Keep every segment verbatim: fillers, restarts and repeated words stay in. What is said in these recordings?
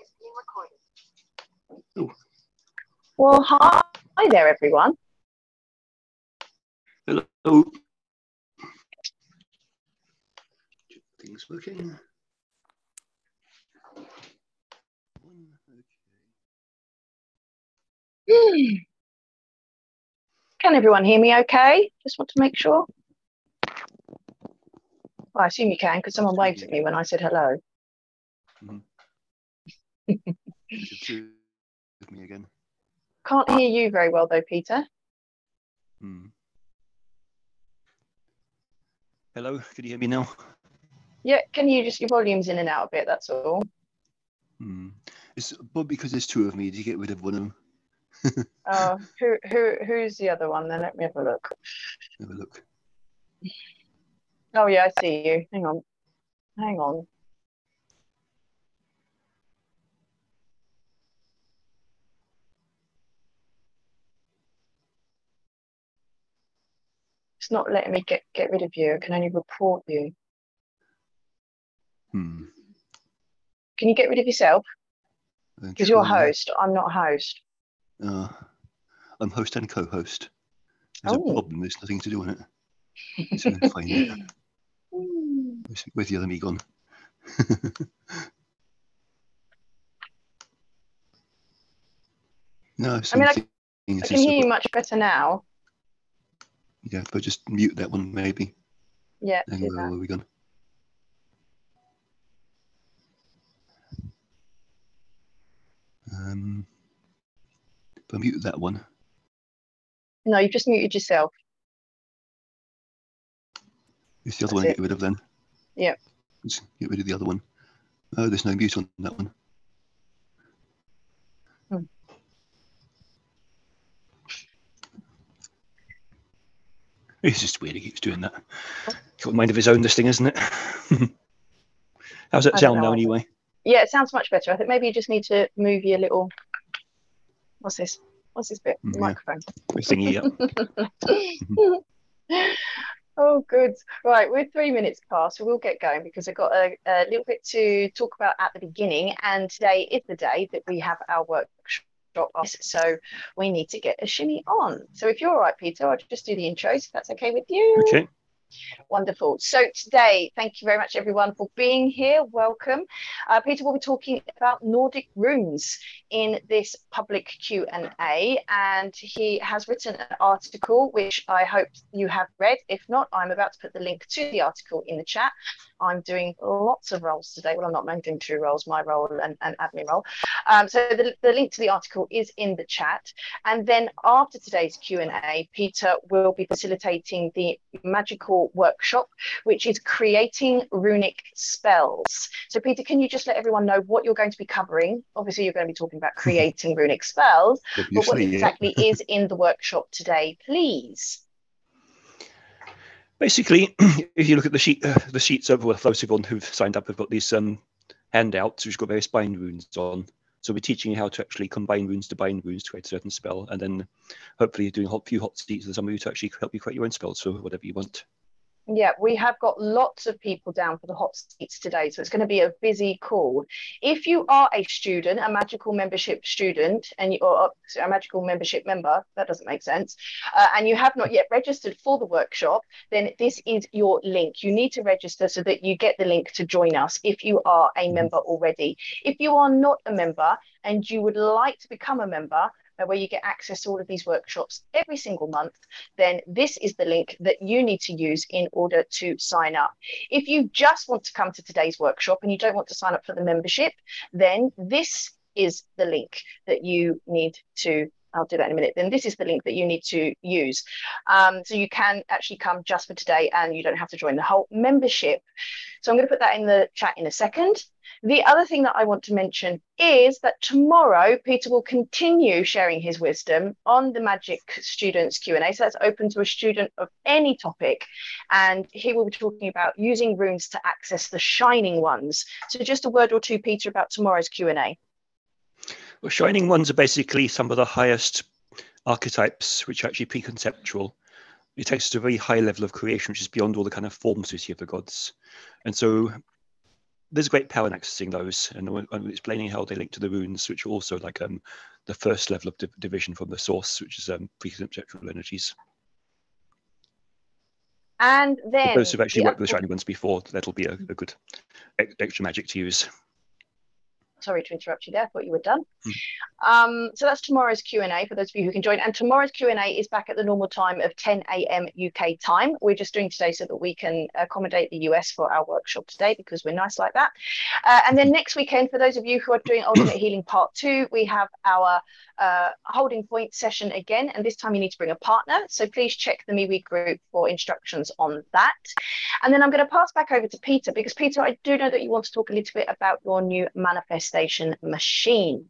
Oh. Well, hi, hi there, everyone. Hello. Things working. Hmm. Can everyone hear me okay? Just want to make sure. Well, I assume you can because someone waved at me when I said hello. Mm-hmm. With me again. Can't hear you very well though, Peter. Hmm. Hello, can you hear me now? Yeah, can you just, your volume's in and out a bit, that's all. Hmm. It's but because there's two of me, did you get rid of one of them? uh, who who who's the other one then? Let me have a look. Have a look. Oh yeah, I see you. Hang on. Hang on. It's not letting me get, get rid of you. I can only report you. Hmm. Can you get rid of yourself? Because you're a host. I'm not a host. Uh, I'm host and co-host. There's Oh. a problem. There's nothing to do on it. So find it. Where's the other me gone? No, I mean, I, thing. I can hear you much better now. Yeah, but just mute that one maybe. Yeah, And do where that. were we gone? Um, but mute that one. No, you've just muted yourself. It's the other That's one it. to get rid of then. Yeah. Let's get rid of the other one. Oh, there's no mute on that one. Hmm. It's just weird he keeps doing that. Got a mind of his own, this thing, isn't it? How's that sound now anyway? Yeah, it sounds much better. I think maybe you just need to move your little, what's this? What's this bit? The yeah. microphone. Thingy, yeah. Oh, good. Right, we're three minutes past, so we'll get going because I've got a, a little bit to talk about at the beginning. And today is the day that we have our workshop. So we need to get a shimmy on. So if you're all right, Peter, I'll just do the intros if that's okay with you. Okay. Wonderful. So today, thank you very much, everyone, for being here. Welcome. Uh, Peter will be talking about Nordic runes in this public Q and A, and he has written an article, which I hope you have read. If not, I'm about to put the link to the article in the chat. I'm doing lots of roles today. Well, I'm not, I'm doing two roles, my role and, and admin role. Um, so the, the link to the article is in the chat. And then after today's Q and A, Peter will be facilitating the magical workshop, which is creating runic spells. So Peter, can you just let everyone know what you're going to be covering? Obviously, you're going to be talking about creating runic spells, Obviously, but what exactly yeah. is in the workshop today, please? Basically, if you look at the sheet, uh, the sheets over with those everyone who've signed up, have got these um, handouts which got various bind runes on. So we're teaching you how to actually combine runes to bind runes to create a certain spell, and then hopefully doing a few hot seats with some of you to actually help you create your own spells for whatever you want. Yeah, we have got lots of people down for the hot seats today, so it's going to be a busy call. If you are a student, a magical membership student, and you are a magical membership member, that doesn't make sense, uh, and you have not yet registered for the workshop, then this is your link. You need to register so that you get the link to join us if you are a member already. If you are not a member and you would like to become a member, where you get access to all of these workshops every single month, then this is the link that you need to use in order to sign up. If you just want to come to today's workshop and you don't want to sign up for the membership, then this is the link that you need to I'll do that in a minute. Then this is the link that you need to use. Um, so you can actually come just for today and you don't have to join the whole membership. So I'm going to put that in the chat in a second. The other thing that I want to mention is that tomorrow, Peter will continue sharing his wisdom on the Magic Students Q and A. So that's open to a student of any topic. And he will be talking about using runes to access the shining ones. So just a word or two, Peter, about tomorrow's Q and A. Well, shining ones are basically some of the highest archetypes, which are actually pre-conceptual. It takes us to a very high level of creation, which is beyond all the kind of forms we see of the gods. And so there's great power in accessing those, and I'm explaining how they link to the runes, which are also like um, the first level of di division from the source, which is um, preconceptual energies. And then For those who've actually the worked with the shiny ones before, that'll be a, a good extra magic to use. Sorry to interrupt you there. I thought you were done. Hmm. Um, so that's tomorrow's Q and A for those of you who can join. And tomorrow's Q and A is back at the normal time of ten A M U K time. We're just doing today so that we can accommodate the U S for our workshop today, because we're nice like that. Uh, and then next weekend, for those of you who are doing Ultimate Healing Part two, we have our uh, holding point session again. And this time you need to bring a partner. So please check the MeWe group for instructions on that. And then I'm going to pass back over to Peter, because Peter, I do know that you want to talk a little bit about your new manifestation machine.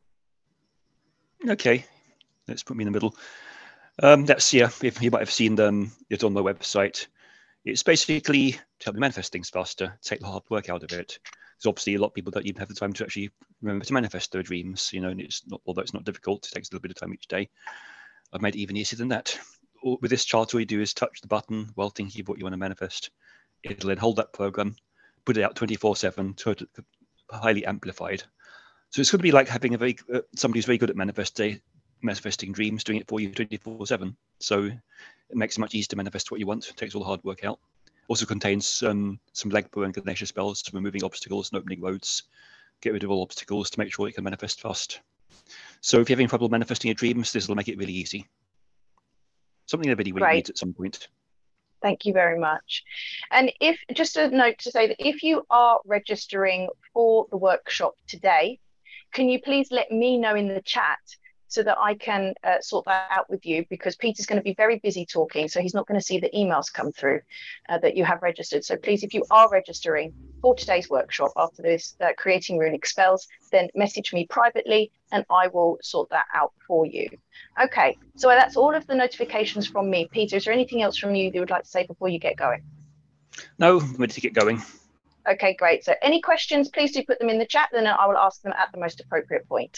Okay, let's put me in the middle. Um, that's, yeah, if you might have seen them, it's on my website. It's basically to help you manifest things faster, take the hard work out of it. Because obviously a lot of people don't even have the time to actually remember to manifest their dreams, you know, and it's not, although it's not difficult, it takes a little bit of time each day. I've made it even easier than that. With this chart, all you do is touch the button while thinking of what you want to manifest. It'll then hold that program, put it out twenty-four seven, highly amplified. So it's going to be like having a very uh, somebody who's very good at manifesting manifesting dreams, doing it for you twenty-four seven. So it makes it much easier to manifest what you want. It takes all the hard work out. Also contains um, some Legbo and Ganesha spells, removing obstacles and opening roads. Get rid of all obstacles to make sure you can manifest fast. So if you're having trouble manifesting your dreams, this will make it really easy. Something everybody will need at some point. Thank you very much. And if just a note to say that if you are registering for the workshop today, can you please let me know in the chat so that I can uh, sort that out with you, because Peter's going to be very busy talking, so he's not going to see the emails come through uh, that you have registered. So please, if you are registering for today's workshop after this uh, creating runic spells, then message me privately and I will sort that out for you. Okay, so that's all of the notifications from me. Peter, is there anything else from you that you would like to say before you get going? No, I'm ready to get going. Okay, great. So any questions, please do put them in the chat, then I will ask them at the most appropriate point.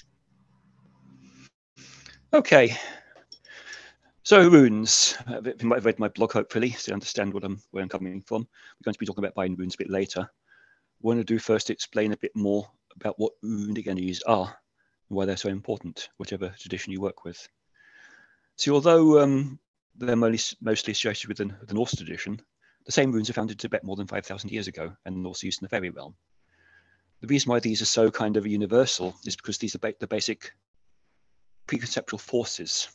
Okay. So runes, you might have read my blog, hopefully, so you understand what I'm, where I'm coming from. We're going to be talking about binding runes a bit later. What I want to do first, explain a bit more about what runic energies are and why they're so important, whatever tradition you work with. See, although um, they're mostly, mostly associated with the, the Norse tradition, the same runes are found in Tibet more than five thousand years ago and also used in the fairy realm. The reason why these are so kind of universal is because these are ba the basic preconceptual forces.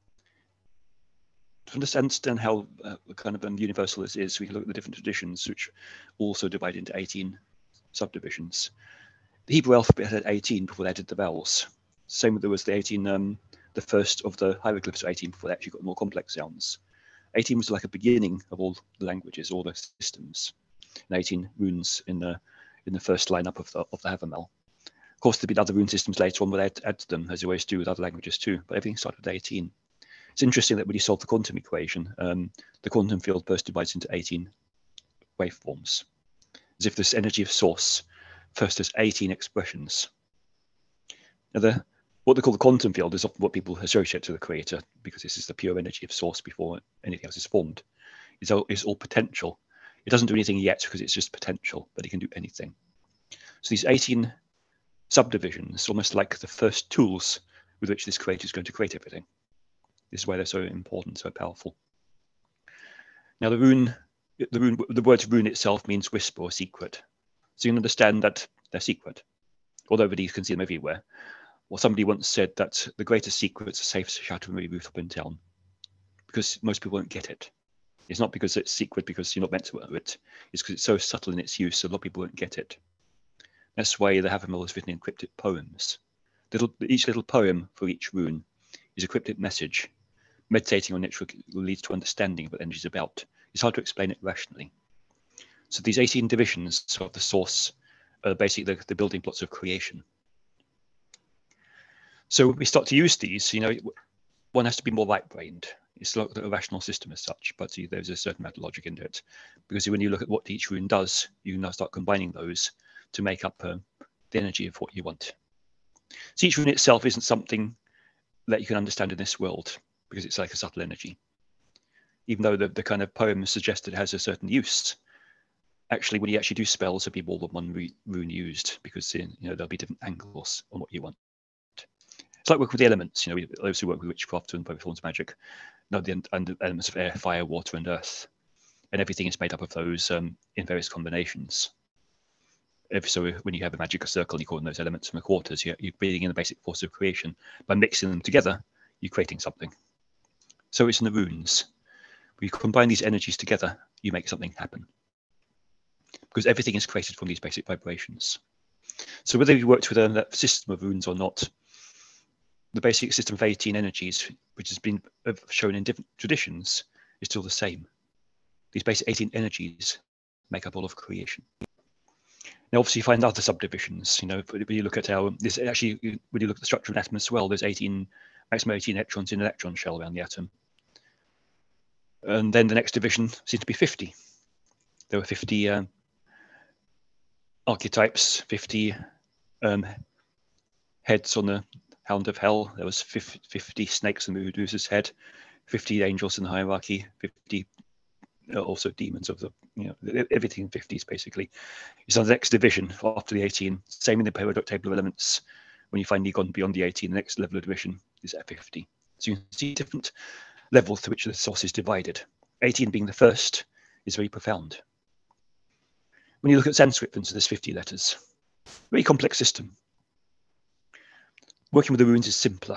To understand, understand how uh, kind of um, universal this is, we can look at the different traditions, which also divide into eighteen subdivisions. The Hebrew alphabet had eighteen before they added the vowels. Same with there was the eighteen, um, the first of the hieroglyphs were eighteen before they actually got more complex sounds. eighteen was like a beginning of all the languages, all the systems, and eighteen runes in the in the first lineup of the of the Havamal. Of course, there'd been other rune systems later on where they add to them, as you always do with other languages too. But everything started with eighteen. It's interesting that when you solve the quantum equation, um, the quantum field first divides into eighteen waveforms, as if this energy of source first has eighteen expressions. Now, the what they call the quantum field is often what people associate to the creator, because this is the pure energy of source before anything else is formed. It's all, it's all potential. It doesn't do anything yet because it's just potential, but it can do anything. So these eighteen subdivisions, almost like the first tools with which this creator is going to create everything. This is why they're so important, so powerful. Now, the rune, the rune, the word rune itself means whisper or secret. So you can understand that they're secret, although everybody can see them everywhere. Well, somebody once said that the greatest secrets are safe to shout from every rooftop in town, because most people won't get it. It's not because it's secret because you're not meant to know it. It's because it's so subtle in its use, so a lot of people won't get it. That's why the Havamal is written in cryptic poems. Little, each little poem for each rune is a cryptic message. Meditating on it leads to understanding what energy is about. It's hard to explain it rationally. So these eighteen divisions of the source are basically the, the building blocks of creation. So when we start to use these, you know, one has to be more right-brained. It's not a rational system as such, but there's a certain amount of logic into it. Because when you look at what each rune does, you now start combining those to make up uh, the energy of what you want. So each rune itself isn't something that you can understand in this world, because it's like a subtle energy. Even though the, the kind of poem suggests it has a certain use, actually, when you actually do spells, there'll be more than one rune used, because you know there'll be different angles on what you want. It's like working with the elements. You know, those who work with witchcraft and by forms of magic know the, and the elements of air, fire, water, and earth, and everything is made up of those um, in various combinations. If, so when you have a magic circle, you call in those elements from the quarters, you're, you're breathing in the basic force of creation. By mixing them together, you're creating something. So it's in the runes. When you combine these energies together, you make something happen. Because everything is created from these basic vibrations. So whether you worked with a system of runes or not, the basic system of eighteen energies, which has been shown in different traditions, is still the same. These basic eighteen energies make up all of creation. Now, obviously, you find other subdivisions. You know, when you look at our, this actually, when you look at the structure of an atom as well, there's eighteen, maximum eighteen electrons in an electron shell around the atom. And then the next division seems to be fifty. There were fifty um, archetypes, fifty um, heads on the Hound of Hell. There was fifty snakes on Medusa's head, fifty angels in the hierarchy, fifty uh, also demons of the, you know, everything in fifties basically. It's on the next division after the eighteen. Same in the periodic table of elements. When you finally gone beyond the eighteen, the next level of division is at fifty. So you can see different levels to which the source is divided. eighteen being the first is very profound. When you look at Sanskrit, for instance, there's fifty letters. Very complex system. Working with the runes is simpler.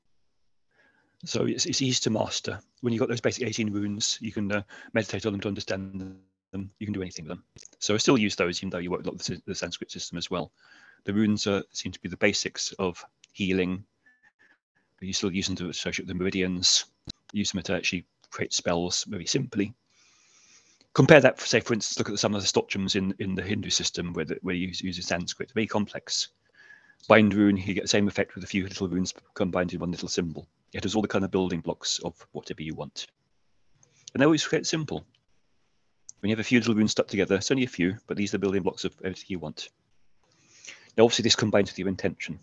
So it's, it's easy to master. When you've got those basic eighteen runes, you can uh, meditate on them to understand them. You can do anything with them. So I still use those, even though you work with the, the Sanskrit system as well. The runes uh, seem to be the basics of healing. You still use them to associate with the meridians. Use them to actually create spells very simply. Compare that, say, for instance, look at some of the stotrums in, in the Hindu system where, the, where you use, use Sanskrit. Very complex. Bind rune, you get the same effect with a few little runes combined in one little symbol. It has all the kind of building blocks of whatever you want. And they always quite simple. When you have a few little runes stuck together, it's only a few, but these are the building blocks of everything you want. Now, obviously, this combines with your intention.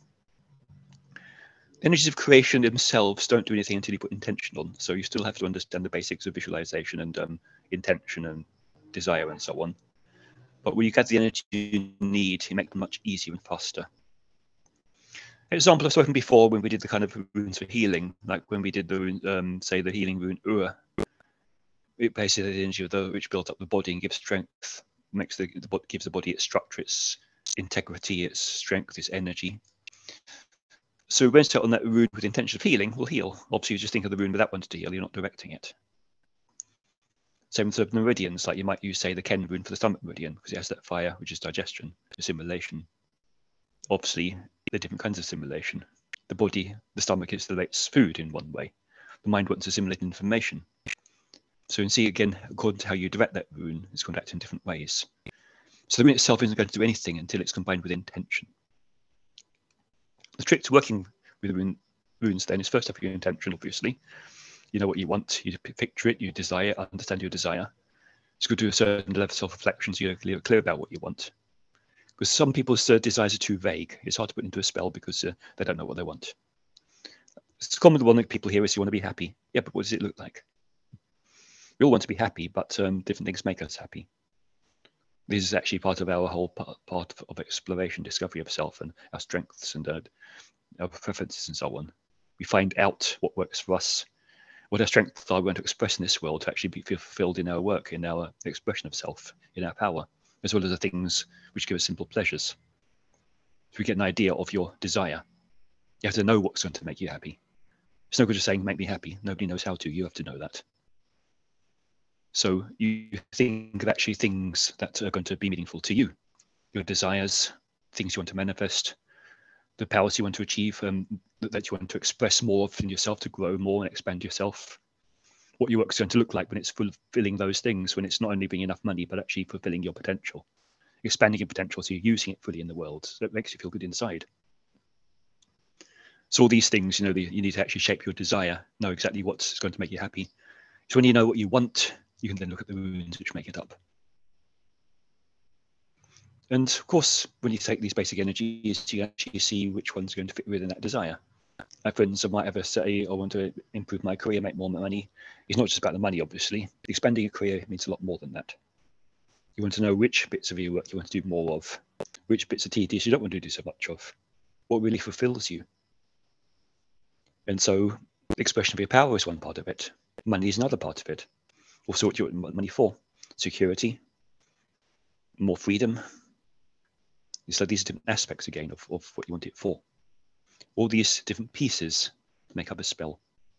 The energies of creation themselves don't do anything until you put intention on. So you still have to understand the basics of visualization and um, intention and desire and so on. But when you get the energy you need, you make them much easier and faster. An example I've spoken before when we did the kind of runes for healing, like when we did the, um, say, the healing rune Ura. It basically the energy of the which built up the body and gives strength, makes the, the gives the body its structure, its integrity, its strength, its energy. So when you start on that rune with the intention of healing, will heal. Obviously, you just think of the rune without wanting to heal, you're not directing it. Same with the meridians, like you might use, say, the Ken rune for the stomach meridian, because it has that fire, which is digestion, assimilation. Obviously, there are different kinds of assimilation. The body, the stomach assimilates food in one way. The mind wants to assimilate information. So you can see, again, according to how you direct that rune, it's going to act in different ways. So the rune itself isn't going to do anything until it's combined with intention. The trick to working with rune, runes then is first have your intention, obviously. You know what you want, you picture it, you desire it, understand your desire. It's good to do a certain level of self-reflection so you're clear, clear about what you want. Because some people's uh, desires are too vague. It's hard to put into a spell because uh, they don't know what they want. It's common the one that people hear is you want to be happy. Yeah, but what does it look like? We all want to be happy, but um, different things make us happy. This is actually part of our whole part, part of exploration, discovery of self and our strengths and uh, our preferences and so on. We find out what works for us, what our strengths are going to express in this world to actually be fulfilled in our work, in our expression of self, in our power, as well as the things which give us simple pleasures. So we get an idea of your desire. You have to know what's going to make you happy. It's no good just saying, make me happy. Nobody knows how to. You have to know that. So you think of actually things that are going to be meaningful to you, your desires, things you want to manifest, the powers you want to achieve, um, that you want to express more of in yourself, to grow more and expand yourself. What your work's going to look like when it's fulfilling those things, when it's not only bringing enough money, but actually fulfilling your potential, expanding your potential so you're using it fully in the world. So it makes you feel good inside. So all these things, you know, the, you need to actually shape your desire, know exactly what's going to make you happy. So when you know what you want, you can then look at the runes which make it up. And of course, when you take these basic energies, you actually see which one's going to fit within that desire. My friends might have a say, I want to improve my career, make more money. It's not just about the money, obviously. Expanding a career means a lot more than that. You want to know which bits of your work you want to do more of, which bits are tedious you don't want to do so much of, what really fulfills you. And so the expression of your power is one part of it. Money is another part of it. Also, what do you want money for? Security, more freedom. So these are different aspects again of, of what you want it for. All these different pieces make up a spell.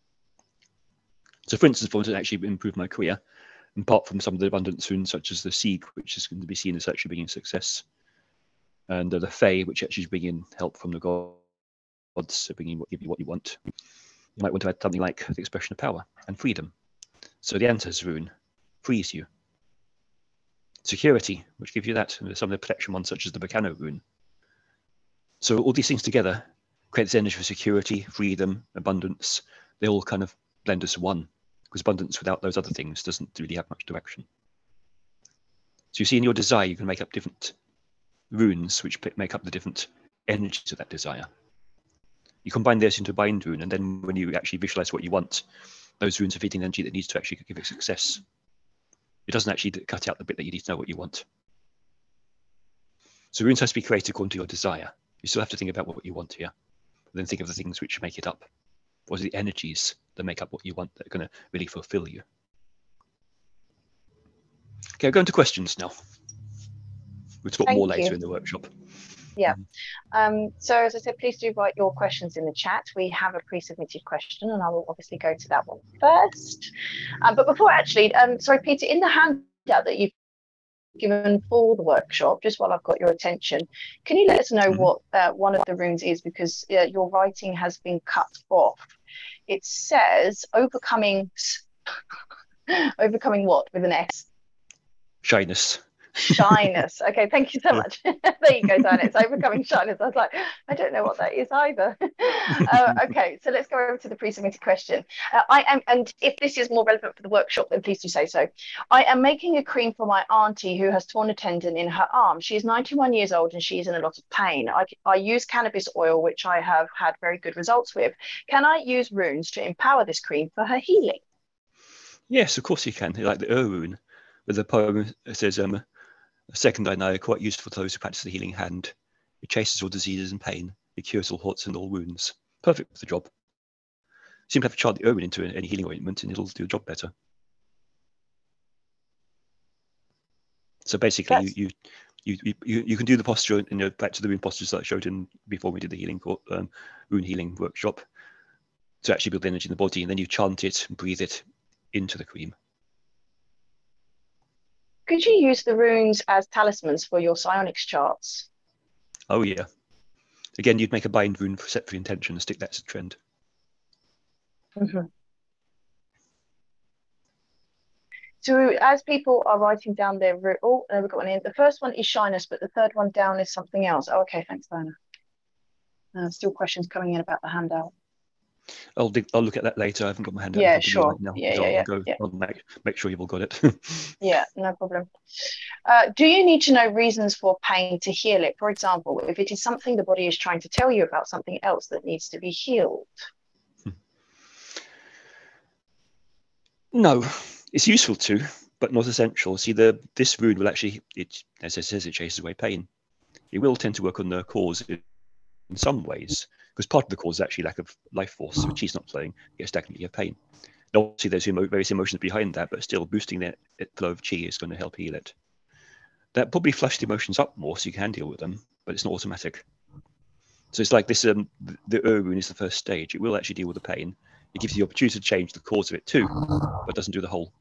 So for instance, if I want to actually improve my career, apart from some of the abundance runes such as the Sieg, which is going to be seen as actually bringing success, and uh, the Fae, which actually is bringing help from the gods, so bringing what, give you what you want, you might want to add something like the expression of power and freedom. So the Answers rune frees you. Security, which gives you that, and there's some of the protection ones such as the Bacano rune. So all these things together create this energy for security, freedom, abundance. They all kind of blend as one, because abundance without those other things doesn't really have much direction. So you see in your desire, you can make up different runes which make up the different energies of that desire. You combine this into a bind rune, and then when you actually visualize what you want, those runes are feeding energy that needs to actually give it success. It doesn't actually cut out the bit that you need to know what you want. So runes has to be created according to your desire. You still have to think about what you want here, and then think of the things which make it up. What are the energies that make up what you want that are going to really fulfill you? Okay, I'll go into questions now. We'll talk Thank more later you. in the workshop. Yeah. Um, so as I said, please do write your questions in the chat. We have a pre-submitted question, and I will obviously go to that one first. Um, but before actually, um, sorry, Peter, in the handout that you've given for the workshop, just while I've got your attention, can you let us know mm-hmm. what uh, one of the runes is? Because uh, your writing has been cut off. It says overcoming, overcoming what with an S? Shyness. Shyness. Okay, thank you so much. There you go, Diana. It's overcoming shyness. I was like, I don't know what that is either. uh, okay, so let's go over to the pre-submitted question. Uh, I am, and if this is more relevant for the workshop, then please do say so. I am making a cream for my auntie who has torn a tendon in her arm. She is ninety-one years old and she is in a lot of pain. I, I use cannabis oil, which I have had very good results with. Can I use runes to empower this cream for her healing? Yes, of course you can. Like the Ur rune, where the poem says, um, a second I know, quite useful to those who practice the healing hand. It chases all diseases and pain. It cures all hurts and all wounds. Perfect for the job. Simply have to chart the Irwin into any healing ointment and it'll do the job better. So basically, you, you you you you can do the posture, you know, back to the rune postures that I showed in before we did the healing um, rune healing workshop, to actually build energy in the body, and then you chant it and breathe it into the cream. Could you use the runes as talismans for your psionics charts? Oh yeah. Again, you'd make a bind rune for set for intention and stick that as a trend. Mm-hmm. So as people are writing down their, oh, we've got one in. The first one is shyness, but the third one down is something else. Oh, okay, thanks, Diana. Uh, still questions coming in about the handout. I'll dig, I'll look at that later. I haven't got my handout. Yeah, sure. Right now, yeah, so yeah, I'll yeah, go. yeah. I'll make make sure you've all got it. Yeah, no problem. Uh, do you need to know reasons for pain to heal it? For example, if it is something the body is trying to tell you about something else that needs to be healed. No, it's useful to, but not essential. See, the this rune will actually, it as it says, it chases away pain. It will tend to work on the cause in, in some ways, because part of the cause is actually lack of life force. So chi's not flowing, you get stagnant, you have pain. And obviously, there's emo various emotions behind that, but still boosting that flow of chi is going to help heal it. That probably flushed the emotions up more, so you can deal with them, but it's not automatic. So it's like this: um, the Ur rune is the first stage. It will actually deal with the pain. It gives you the opportunity to change the cause of it too, but doesn't do the whole.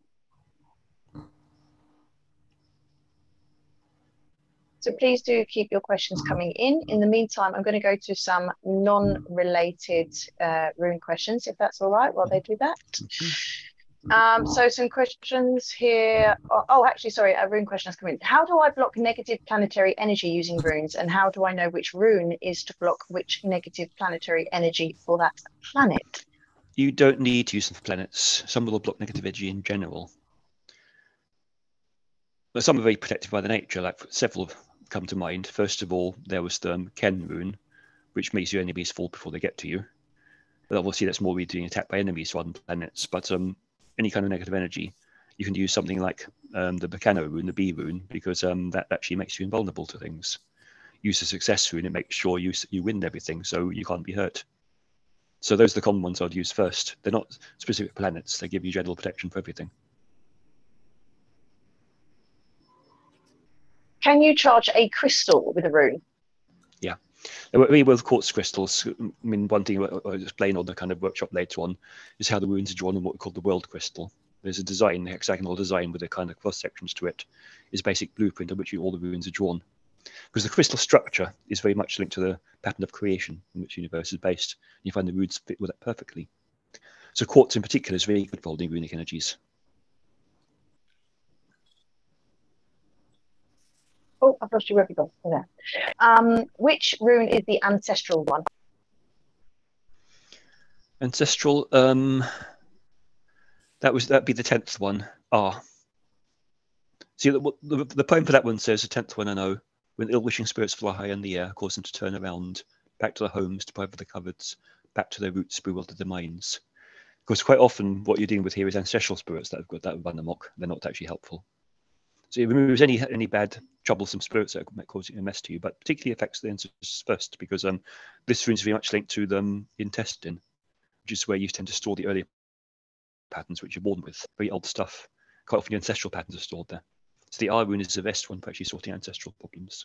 So please do keep your questions coming in. In the meantime, I'm going to go to some non-related uh, rune questions, if that's all right, while they do that. Um, so some questions here. Oh, oh, actually, sorry, a rune question has come in. How do I block negative planetary energy using runes? And how do I know which rune is to block which negative planetary energy for that planet? You don't need to use them for planets. Some will block negative energy in general. But some are very protected by the nature, like several have come to mind. First of all, there was the um, Ken rune, which makes your enemies fall before they get to you. But obviously that's more we doing attack by enemies rather than planets. But um, any kind of negative energy, you can use something like um, the Bacano rune, the B rune, because um, that actually makes you invulnerable to things. Use the success rune, it makes sure you you win everything, so you can't be hurt. So those are the common ones I'd use first. They're not specific planets, they give you general protection for everything. Can you charge a crystal with a rune? Yeah. We with quartz crystals, I mean, one thing I'll explain on the kind of workshop later on is how the runes are drawn on what we call the world crystal. There's a design, the hexagonal design with a kind of cross sections to it, is a basic blueprint on which all the runes are drawn. Because the crystal structure is very much linked to the pattern of creation in which the universe is based. You find the runes fit with that perfectly. So quartz in particular is very good for holding runic energies. Oh, I've lost you. Where have you gone? There. Um, which rune is the ancestral one? Ancestral, um, that was that'd be the tenth one. Ah. See, the, the, the poem for that one says, the tenth one I know, when ill-wishing spirits fly high in the air, cause them to turn around, back to their homes, deprived of the cupboards, back to their roots, bewildered their minds. Because quite often what you're dealing with here is ancestral spirits that have got that run amok. They're not actually helpful. So it removes any any bad, troublesome spirits that might cause a mess to you, but particularly affects the ancestors first, because um, this rune is very much linked to the um, intestine, which is where you tend to store the earlier patterns which you're born with, very old stuff. Quite often the ancestral patterns are stored there. So the R rune is the best one for actually sorting ancestral problems.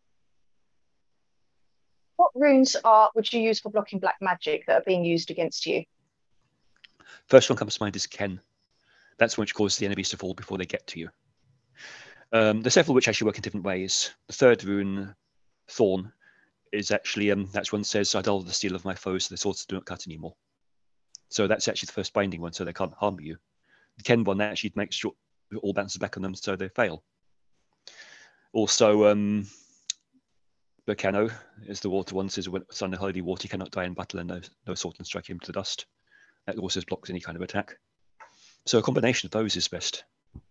What runes are would you use for blocking black magic that are being used against you? First one comes to mind is Ken. That's one which causes the enemies to fall before they get to you. Um, there's several which actually work in different ways. The third rune, Thorn, is actually, um, that's one that says, I dull the steel of my foes so the swords do not cut anymore. So that's actually the first binding one, so they can't harm you. The Ken one actually makes sure it all bounces back on them so they fail. Also, um, Bacano is the water one, says, when it's under holy water, he cannot die in battle and no, no sword can strike him to dust. That also blocks any kind of attack. So a combination of those is best.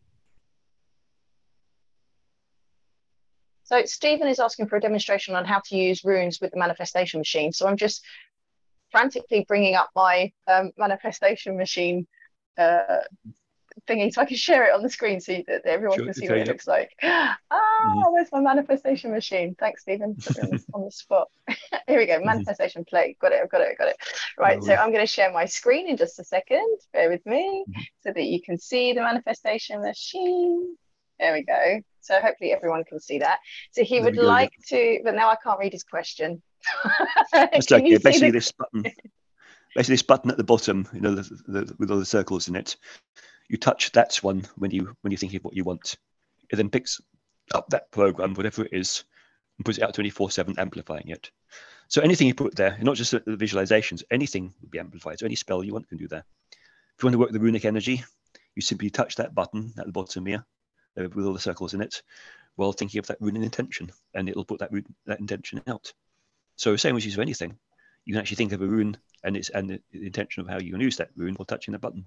So Stephen is asking for a demonstration on how to use runes with the manifestation machine. So I'm just frantically bringing up my um, manifestation machine uh, thingy so I can share it on the screen so that everyone Sure, can see okay, what it yep. looks like. Ah, Mhm. where's my manifestation machine? Thanks, Stephen, put me on, the, on the spot. Here we go, manifestation play. Got it, I've got it, I've got it. Right, No so way. I'm going to share my screen in just a second. Bear with me Mhm. so that you can see the manifestation machine. There we go. So hopefully everyone can see that. So he There would we go, like yep. to, but now I can't read his question. It's Can like, you yeah, see basically the... this button, basically this button at the bottom, you know, the, the, with all the circles in it. You touch that one when you when you think of what you want. It then picks up that program, whatever it is, and puts it out twenty-four seven, amplifying it. So anything you put there, not just the visualizations, anything would be amplified. So any spell you want can do that. If you want to work the runic energy, you simply touch that button at the bottom here, uh, with all the circles in it, while thinking of that runic intention, and it'll put that rune, that intention out. So same as use of anything, you can actually think of a rune and it's and the, the intention of how you can use that rune while touching the button.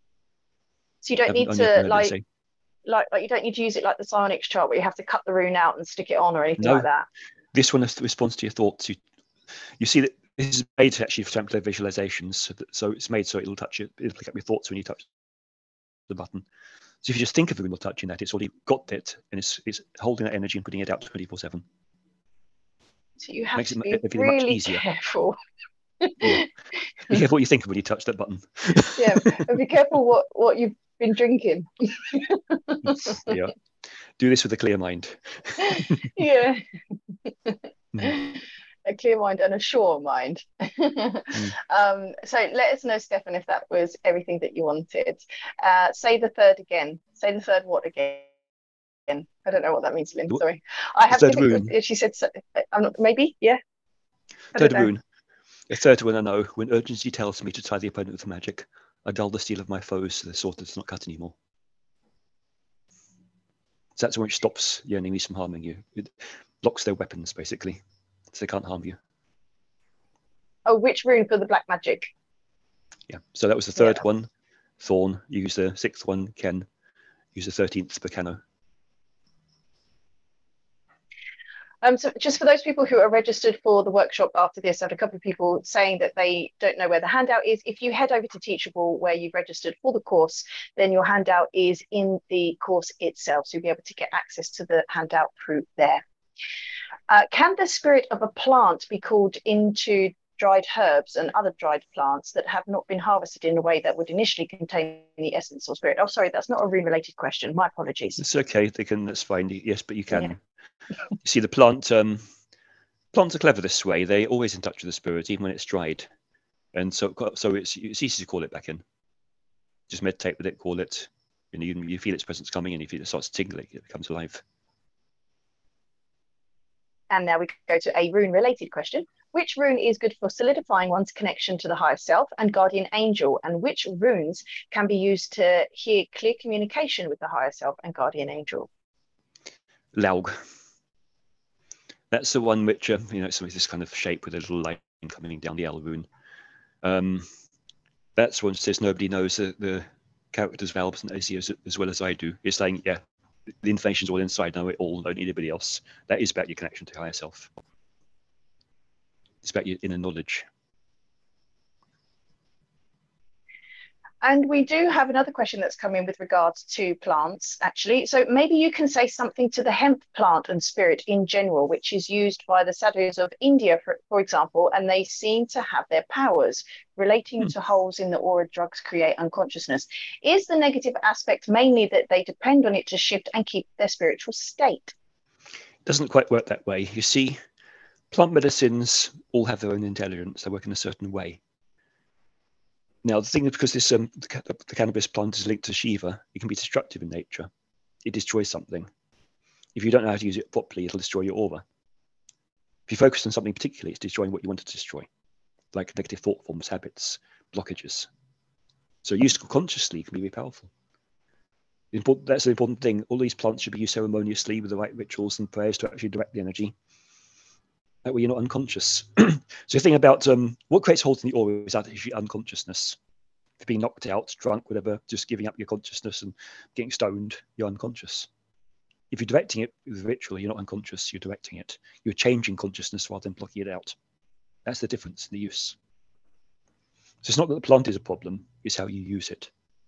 So you don't Haven't need only to heard it like say, like like you don't need to use it like the psionics chart where you have to cut the rune out and stick it on or anything no, like that. this one responds to your thoughts. You, you see that this is made to actually for template visualizations, so, that, so it's made so it'll touch it, it'll pick up your thoughts when you touch the button. So if you just think of the rune while touching that, it's already got it and it's it's holding that energy and putting it out twenty-four seven. So you have Makes to it be everything much really easier. careful. Yeah, be careful what you think of when you touch that button. Yeah, and be careful what what you've been drinking. Yeah, do this with a clear mind. Yeah. Mhm. A clear mind and a sure mind. Mm. um, so let us know, Stefan, if that was everything that you wanted. Uh, say the third again. Say the third what again? I don't know what that means, Lynn. The, Sorry. I the have third rune. difficulty. She said, so, I'm not, maybe, yeah. I don't Third know. rune. A third one I know. When urgency tells me to tie the opponent with magic, I dull the steel of my foes so the sword does not cut anymore. So that's one which stops your enemies from harming you. It blocks their weapons, basically, so they can't harm you. Oh, which rune for the black magic? Yeah, so that was the third yeah. one, Thorn. You use the sixth one, Ken. Use the thirteenth, Bacano. Um, so just for those people who are registered for the workshop after this, I had a couple of people saying that they don't know where the handout is. If you head over to Teachable where you've registered for the course, then your handout is in the course itself. So you'll be able to get access to the handout through there. Uh, can the spirit of a plant be called into dried herbs and other dried plants that have not been harvested in a way that would initially contain the essence or spirit? Oh, sorry, that's not a rune related question. My apologies. It's okay. They can. That's fine. Yes, but you can. Yeah. You see, the plant. Um, plants are clever this way. They're always in touch with the spirit, even when it's dried, and so so it's it's easy to call it back in. Just meditate with it, call it, and you you feel its presence coming, and you feel it starts tingling. It becomes alive. And now we go to a rune related question. Which rune is good for solidifying one's connection to the higher self and guardian angel? And which runes can be used to hear clear communication with the higher self and guardian angel? Laug. That's the one which, uh, you know, it's this kind of shape with a little line coming down the L rune. Um, that's one that says nobody knows the, the characters of Albus and Izzy as, as well as I do. It's saying, yeah, the information's all inside, know it all, don't need anybody else. That is about your connection to higher self. It's about your inner knowledge. And we do have another question that's come in with regards to plants, actually. So maybe you can say something to the hemp plant and spirit in general, which is used by the sadhus of India, for, for example, and they seem to have their powers relating hmm. to holes in the aura drugs create unconsciousness. Is the negative aspect mainly that they depend on it to shift and keep their spiritual state? It doesn't quite work that way. You see, plant medicines all have their own intelligence. They work in a certain way. Now, the thing is, because this um, the, the cannabis plant is linked to Shiva, it can be destructive in nature. It destroys something. If you don't know how to use it properly, it'll destroy your aura. If you focus on something particularly, it's destroying what you want to destroy, like negative thought forms, habits, blockages. So used consciously can be very powerful. Important, that's an important thing. All these plants should be used ceremoniously with the right rituals and prayers to actually direct the energy. That way you're not unconscious. So the thing about um, what creates holes in the aura is actually unconsciousness. If you're being knocked out, drunk, whatever, just giving up your consciousness and getting stoned, you're unconscious. If you're directing it with ritual, you're not unconscious, you're directing it. You're changing consciousness rather than blocking it out. That's the difference in the use. So it's not that the plant is a problem, it's how you use it.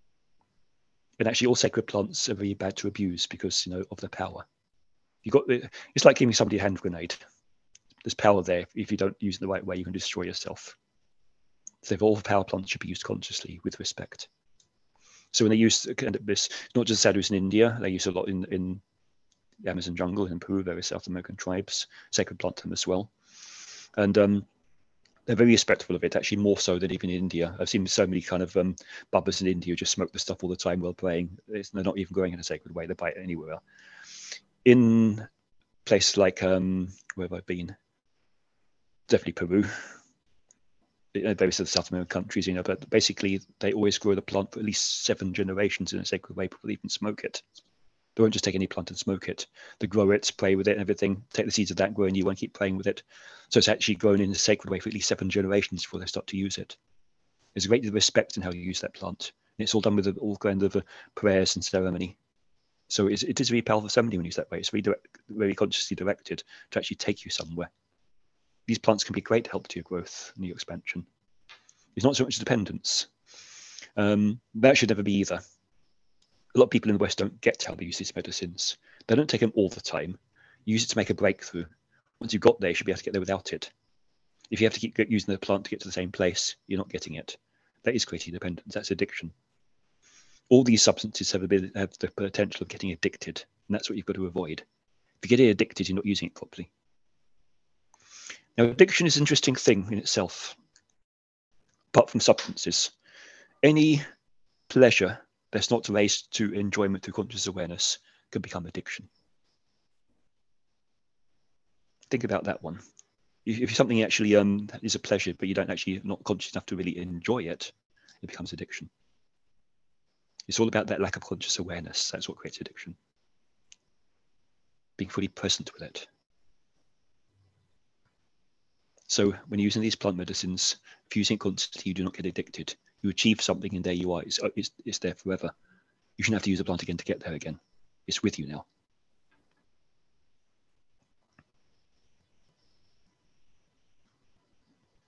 And actually all sacred plants are very bad to abuse because, you know, of their power. You got the, it's like giving somebody a hand grenade. There's power there. If you don't use it the right way, you can destroy yourself. So all power plants should be used consciously with respect. So when they use this, not just sadhus in India, they use a lot in, in the Amazon jungle, in Peru, various South American tribes, sacred plant them as well. And um, they're very respectful of it, actually more so than even in India. I've seen so many kind of um, bubbas in India who just smoke the stuff all the time while praying. It's, they're not even growing in a sacred way. They buy it anywhere. In places like, um, where have I been? Definitely Peru, various other South American countries, you know, but basically they always grow the plant for at least seven generations in a sacred way before they even smoke it. They won't just take any plant and smoke it. They grow it, pray with it and everything, take the seeds of that, grow a new one, keep praying with it. So it's actually grown in a sacred way for at least seven generations before they start to use it. There's a great respect in how you use that plant. And it's all done with all kind of uh, prayers and ceremony. So it's, it is a very powerful ceremony when used that way. It's very, direct, very consciously directed to actually take you somewhere. These plants can be great help to your growth and your expansion. It's not so much dependence. Um, that should never be either. A lot of people in the West don't get how they use these medicines. They don't take them all the time. Use it to make a breakthrough. Once you've got there, you should be able to get there without it. If you have to keep using the plant to get to the same place, you're not getting it. That is creating dependence. That's addiction. All these substances have, a bit, have the potential of getting addicted, and that's what you've got to avoid. If you get addicted, you're not using it properly. Now, addiction is an interesting thing in itself, apart from substances. Any pleasure that's not raised to enjoyment through conscious awareness can become addiction. Think about that one. If something actually um, is a pleasure, but you don't actually, not conscious enough to really enjoy it, it becomes addiction. It's all about that lack of conscious awareness. That's what creates addiction. Being fully present with it. So when using these plant medicines, if you're using it constantly, you do not get addicted. You achieve something and there you are. It's, it's, it's there forever. You shouldn't have to use a plant again to get there again. It's with you now.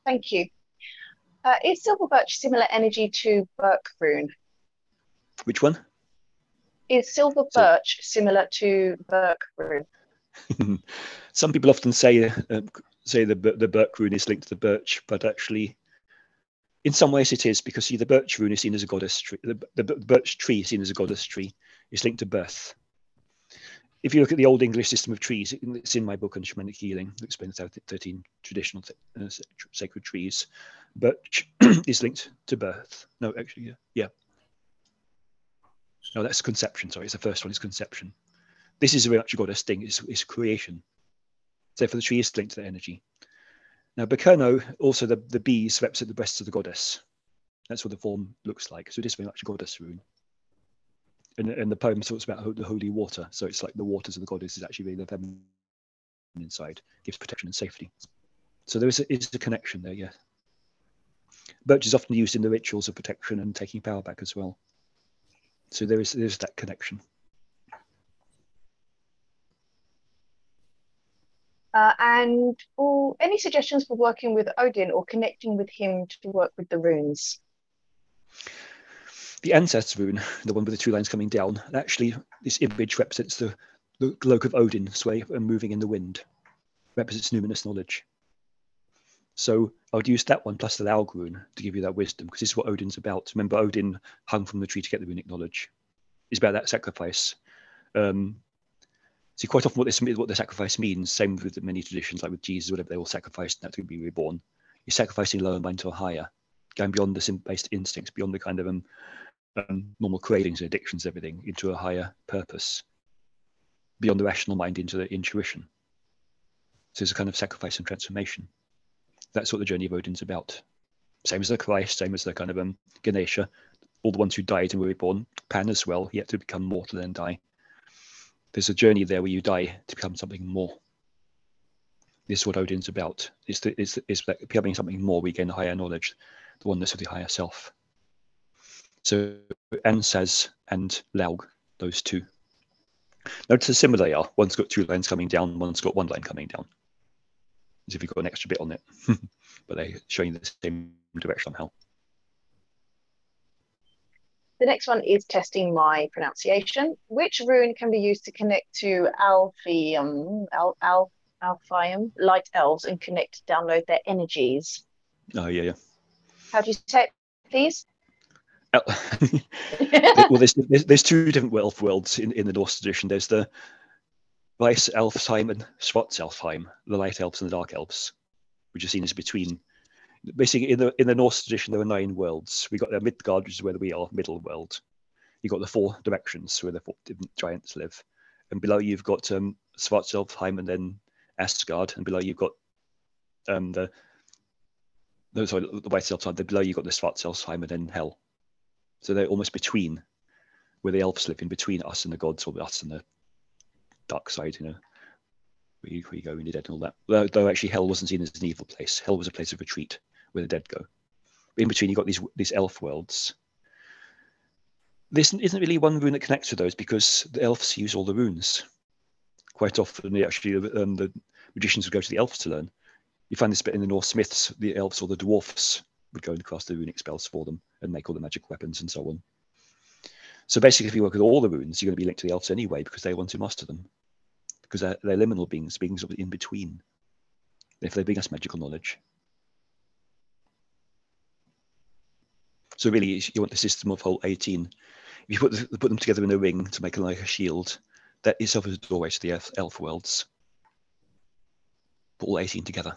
Thank you. Uh, is silver birch similar energy to Burke rune? Which one? Is silver So- birch similar to Burke rune? Some people often say uh, say the the Burke rune is linked to the birch, but actually, in some ways it is, because see, the birch rune is seen as a goddess tree. The, the, the birch tree is seen as a goddess tree. It's linked to birth. If you look at the Old English system of trees, it's in my book on shamanic healing, it explains thirteen traditional uh, sacred trees. Birch is linked to birth. No, actually, yeah, yeah. No, that's conception. Sorry, it's the first one. Is conception. This is very much a goddess thing. It's, it's creation. So for the tree is linked to the energy. Now, Bakerno, also the, the bees represent the breasts of the goddess. That's what the form looks like. So it is very much a goddess rune. And, and the poem talks about the holy water. So it's like the waters of the goddess is actually really the feminine side, gives protection and safety. So there is a, is a connection there, yeah. Birch is often used in the rituals of protection and taking power back as well. So there is, there is that connection. Uh, and oh, any suggestions for working with Odin or connecting with him to work with the runes? The ancestor rune, the one with the two lines coming down, actually this image represents the, the cloak of Odin sway and moving in the wind, represents numinous knowledge. So I would use that one plus the Laug rune to give you that wisdom, because this is what Odin's about. Remember, Odin hung from the tree to get the runic knowledge. It's about that sacrifice. Um, see, quite often what this what the sacrifice means, same with many traditions, like with Jesus, whatever, they all sacrificed that to be reborn. You're sacrificing lower mind to a higher, going beyond the sim-based instincts, beyond the kind of um, um, normal cravings and addictions, everything, into a higher purpose, beyond the rational mind into the intuition. So it's a kind of sacrifice and transformation. That's what the journey of Odin's about. Same as the Christ, same as the kind of um, Ganesha, all the ones who died and were reborn. Pan as well, he had to become mortal and die. There's a journey there where you die to become something more. This is what Odin's about. It's, the, it's, it's like becoming something more. We gain higher knowledge, the oneness of the higher self. So Ansaz and Laug, those two. Notice how similar they are. One's got two lines coming down, one's got one line coming down. As if you've got an extra bit on it, but they're showing the same direction somehow. The next one is testing my pronunciation. Which rune can be used to connect to Alphium, Al, Al, Alphium, light elves, and connect to download their energies? Oh, yeah, yeah. How do you say it, please? well, there's, there's there's two different elf worlds in, in the Norse tradition. There's the Weiss Elfsheim and Schwarzalfheim, the light elves and the dark elves, which are seen as between. Basically, in the in the Norse tradition, there are nine worlds. We got the Midgard, which is where we are, middle world. You got the four directions where the four different giants live, and below you've got um, Schwarzalfheim and then Asgard, and below you've got um, the no, sorry, the Weiss Elfsheim. Below you've got the Schwarzalfheim and then Hell. So they're almost between, where the elves live, in between us and the gods, or us and the dark side, you know, where you, where you go when you're dead and all that. Though, though actually Hell wasn't seen as an evil place. Hell was a place of retreat where the dead go. In between, you've got these these elf worlds. This isn't really one rune that connects to those, because the elves use all the runes. Quite often, they actually, um, the magicians would go to the elves to learn. You find this bit in the Norse myths, the elves or the dwarfs would go and cast the runic spells for them and make all the magic weapons and so on. So basically, if you work with all the runes, you're going to be linked to the elves anyway, because they want to master them. Because they're, they're liminal beings, beings of in between. If they bring us magical knowledge. So really, you want the system of whole eighteen. If you put, the, put them together in a ring to make it like a shield, that itself is a doorway to the elf, elf worlds. Put all eighteen together.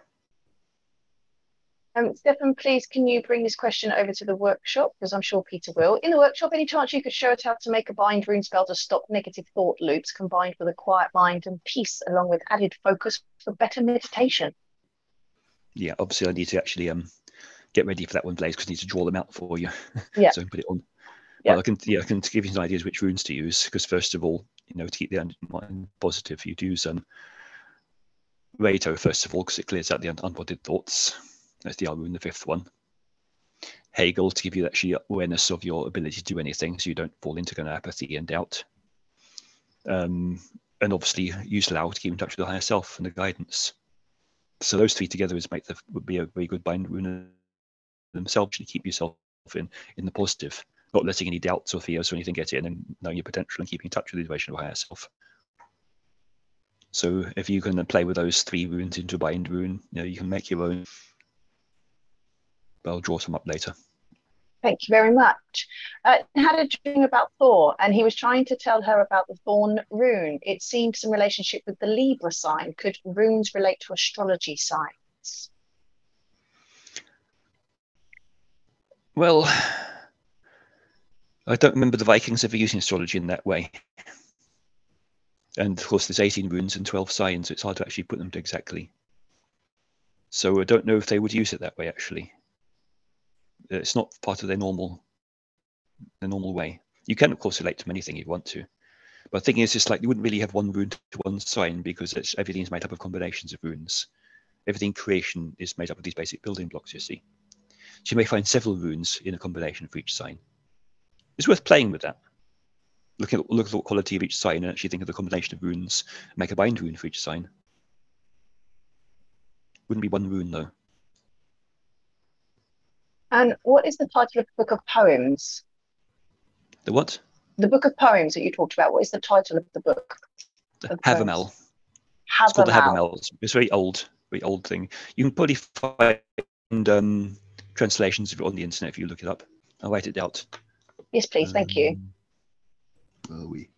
Um, Stefan, please, can you bring this question over to the workshop? Because I'm sure Peter will. In the workshop, any chance you could show us how to make a bind rune spell to stop negative thought loops, combined with a quiet mind and peace, along with added focus for better meditation? Yeah, obviously I need to actually um get ready for that one, Blaze, because I need to draw them out for you. Yeah. So I can put it on. Yeah. Well, I can yeah, I can give you some ideas which runes to use, because first of all, you know, to keep the mind positive, you'd use um Reito first of all, because it clears out the un unwanted thoughts. That's the R rune, the fifth one. Hegel, to give you actually awareness of your ability to do anything, so you don't fall into kind of apathy and doubt. Um, and obviously use Lao to keep in touch with the higher self and the guidance. So those three together is make the would be a very good bind rune themselves to keep yourself in in the positive, not letting any doubts or fears or anything get in, and knowing your potential and keeping in touch with the vibration of higher self. So if you can play with those three runes into a bind rune, you know, you can make your own. But I'll draw some up later. Thank you very much. Uh, had a dream about Thor, and he was trying to tell her about the Thorn rune. It seemed some relationship with the Libra sign. Could runes relate to astrology signs? Well, I don't remember the Vikings ever using astrology in that way. And of course, there's eighteen runes and twelve signs, so it's hard to actually put them to exactly. So I don't know if they would use it that way, actually. It's not part of their normal, their normal way. You can, of course, relate to anything you want to. But the thing is, it's like you wouldn't really have one rune to one sign because it's, everything is made up of combinations of runes. Everything in creation is made up of these basic building blocks, you see. So you may find several runes in a combination for each sign. It's worth playing with that. Look at, look at the quality of each sign and actually think of the combination of runes, make a bind rune for each sign. Wouldn't be one rune, though. And what is the title of the book of poems? The what? The book of poems that you talked about. What is the title of the book? The Havamal. Havamal. It's called the Havamal. It's a very old, very old thing. You can probably find um, translations of it on the internet if you look it up. I'll write it out. Yes, please. Thank um, you. Where are we?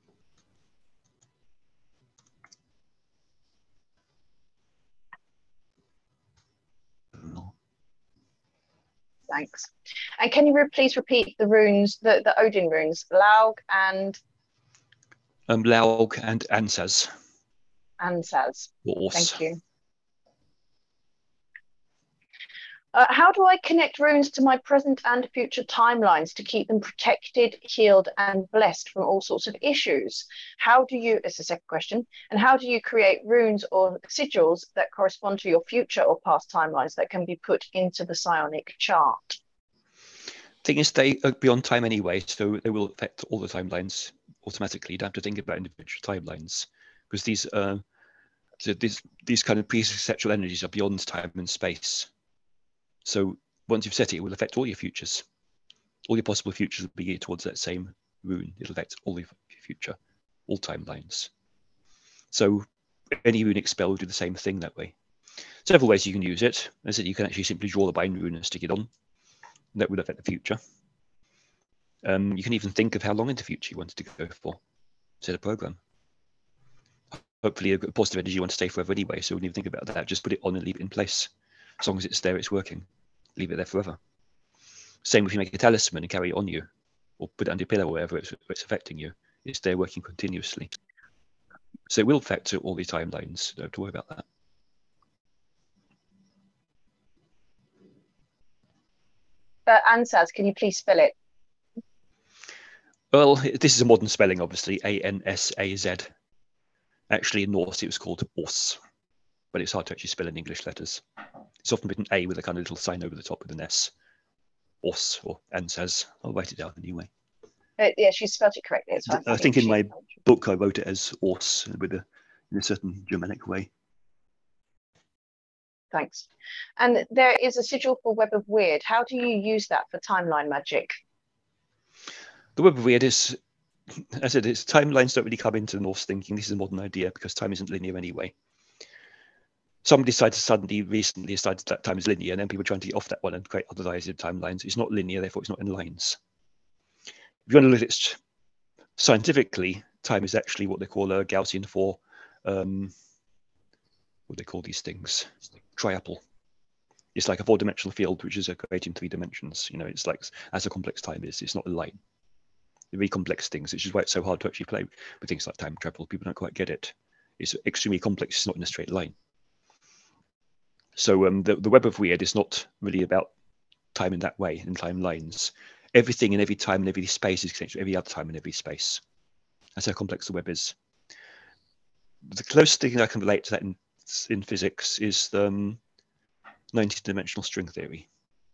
Thanks. And can you re please repeat the runes, the, the Odin runes, Laug and... Um, Laug and Ansaz. Ansaz. Or Thank you. Uh, how do I connect runes to my present and future timelines to keep them protected, healed, and blessed from all sorts of issues? How do you, it's the second question, and how do you create runes or sigils that correspond to your future or past timelines that can be put into the psionic chart? Thing is, they are beyond time anyway, so they will affect all the timelines automatically. You don't have to think about individual timelines because these, uh, so these, these kind of pre-sexual energies are beyond time and space. So once you've set it, it will affect all your futures. All your possible futures will be geared towards that same rune. It'll affect all your future, all timelines. So any runic spell will do the same thing that way. Several ways you can use it. As I said, you can actually simply draw the bind rune and stick it on. That would affect the future. Um, you can even think of how long into the future you wanted to go for. Set a program. Hopefully a positive energy you want to stay forever anyway, so when you think about that, just put it on and leave it in place. As long as it's there, it's working. Leave it there forever. Same if you make a talisman and carry it on you, or put it under your pillow or wherever it's, it's affecting you. It's there working continuously. So it will affect all the timelines. Don't have to worry about that. Uh, Ansaz, can you please spell it? Well, this is a modern spelling, obviously. A N S A Z. Actually, in Norse, it was called Ors, but it's hard to actually spell in English letters. It's often written A with a kind of little sign over the top with an S. Ors or Ansaz. I'll write it down anyway. Uh, yeah, she spelled it correctly. It's fine. I think in my book I wrote it as Ors with a in a certain Germanic way. Thanks. And there is a sigil for Web of Weird. How do you use that for timeline magic? The Web of Weird is, as I said, it's timelines don't really come into the Norse thinking. This is a modern idea because time isn't linear anyway. Somebody decided suddenly recently decided that time is linear, and then people are trying to get off that one and create other ideas of timelines. It's not linear, therefore it's not in lines. If you want to look at it scientifically, time is actually what they call a Gaussian four. Um, what do they call these things? Triapple. It's like a four-dimensional field which is created in three dimensions. You know, it's like as a complex time is. It's not a line. They're very complex things, which is why it's so hard to actually play with things like time travel. People don't quite get it. It's extremely complex. It's not in a straight line. So um, the, the Web of Weird is not really about time in that way, in timelines. Everything in every time and every space is connected to every other time and every space. That's how complex the web is. The closest thing I can relate to that in, in physics is the um, nineteen-dimensional string theory.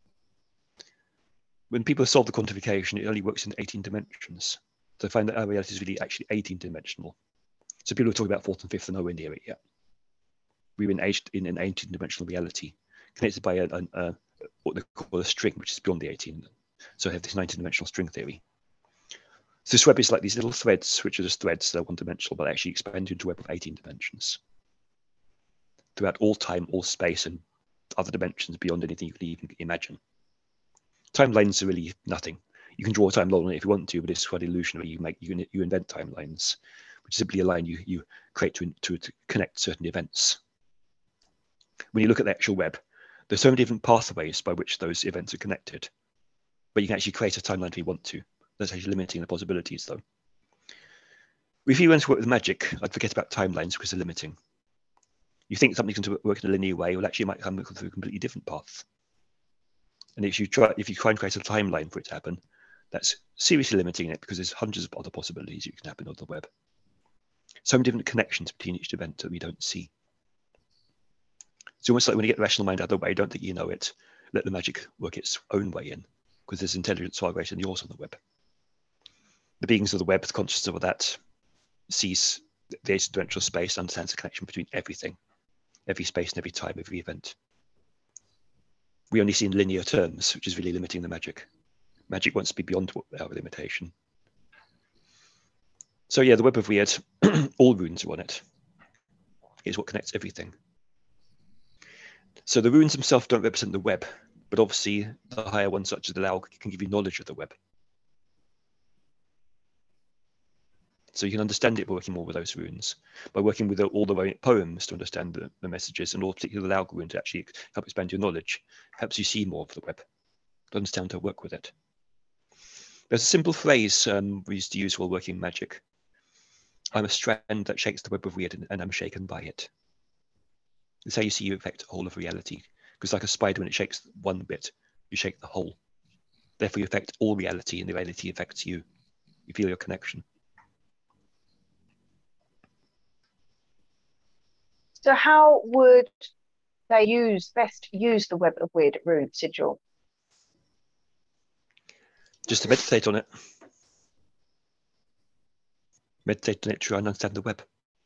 When people solve the quantification, it only works in eighteen dimensions. So they find that our reality is really actually eighteen-dimensional. So people are talking about fourth and fifth are nowhere near it yet. We're in, aged, in an eighteen dimensional reality, connected by a, a, a, what they call a string, which is beyond the eighteen. So I have this nineteen dimensional string theory. So this web is like these little threads, which are just threads that are one dimensional, but actually expand into a web of eighteen dimensions. Throughout all time, all space, and other dimensions beyond anything you can even imagine. Timelines are really nothing. You can draw a timeline on it if you want to, but it's quite illusionary. You make you, you invent timelines, which is simply a line you, you create to, to, to connect certain events. When you look at the actual web, there's so many different pathways by which those events are connected, but you can actually create a timeline if you want to. That's actually limiting the possibilities, though. If you want to work with magic, I'd forget about timelines because they're limiting. You think something's going to work in a linear way, well, actually, it might come through a completely different path. And if you try, if you try and create a timeline for it to happen, that's seriously limiting it because there's hundreds of other possibilities that can happen on the web. So many different connections between each event that we don't see. It's almost like when you get the rational mind out of the way, don't think you know it. Let the magic work its own way in, because there's intelligence far greater than yours on the web. The beings of the web, the consciousness of that, sees the eight-dimensional space, understands the connection between everything, every space and every time, every event. We only see in linear terms, which is really limiting the magic. Magic wants to be beyond our limitation. So yeah, the web of weird, all runes are on it. It's what connects everything. So the runes themselves don't represent the web, but obviously the higher ones, such as the Lao, can give you knowledge of the web. So you can understand it by working more with those runes, by working with all the poems to understand the, the messages, and all particularly the Lao rune to actually help expand your knowledge, helps you see more of the web, to understand how to work with it. There's a simple phrase um, we used to use while working magic. I'm a strand that shakes the web of weird, and, and I'm shaken by it. It's how you see you affect the whole of reality. Because like a spider, when it shakes one bit, you shake the whole. Therefore, you affect all reality, and the reality affects you. You feel your connection. So how would they use best use the web of weird rune sigil? Just to meditate on it. Meditate on it, try and understand the web.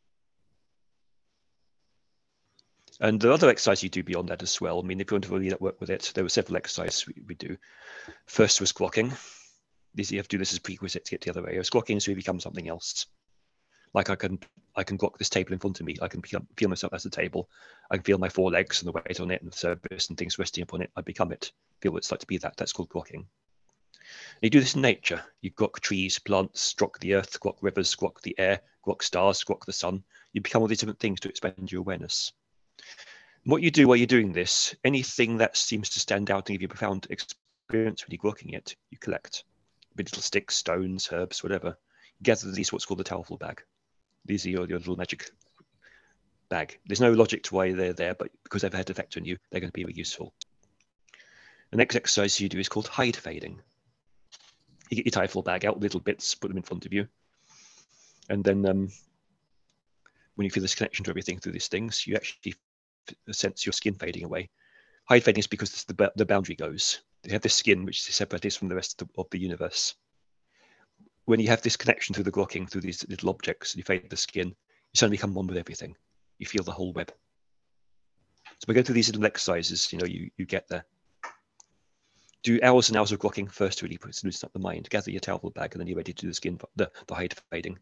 And the other exercise you do beyond that as well. I mean, if you want to really work with it, there were several exercises we, we do. First was glocking. This, you have to do this as prerequisite to get the other way. Glocking is to become something else. Like I can, I can glock this table in front of me. I can feel, feel myself as a table. I can feel my four legs and the weight on it and the surface and things resting upon it. I become it. Feel what it's like to be that. That's called glocking. And you do this in nature. You glock trees, plants, glock the earth, glock rivers, glock the air, glock stars, glock the sun. You become all these different things to expand your awareness. What you do while you're doing this, anything that seems to stand out and give you a profound experience when you're glocking it, you collect. Little sticks, stones, herbs, whatever. You gather these, what's called the Taofu bag. These are your, your little magic bag. There's no logic to why they're there, but because they've had an effect on you, they're going to be really useful. The next exercise you do is called hide fading. You get your Taofu bag out, little bits, put them in front of you. And then um, when you feel this connection to everything through these things, you actually sense your skin fading away. Hide fading is because the, the boundary goes. You have this skin which is separate from the rest of the, of the universe. When you have this connection through the glocking, through these little objects, and you fade the skin, you suddenly become one with everything. You feel the whole web. So we go through these little exercises, you know, you, you get there. Do hours and hours of glocking first to really loosen up the mind. Gather your Taofu bag, and then you're ready to do the skin, the, the hide fading.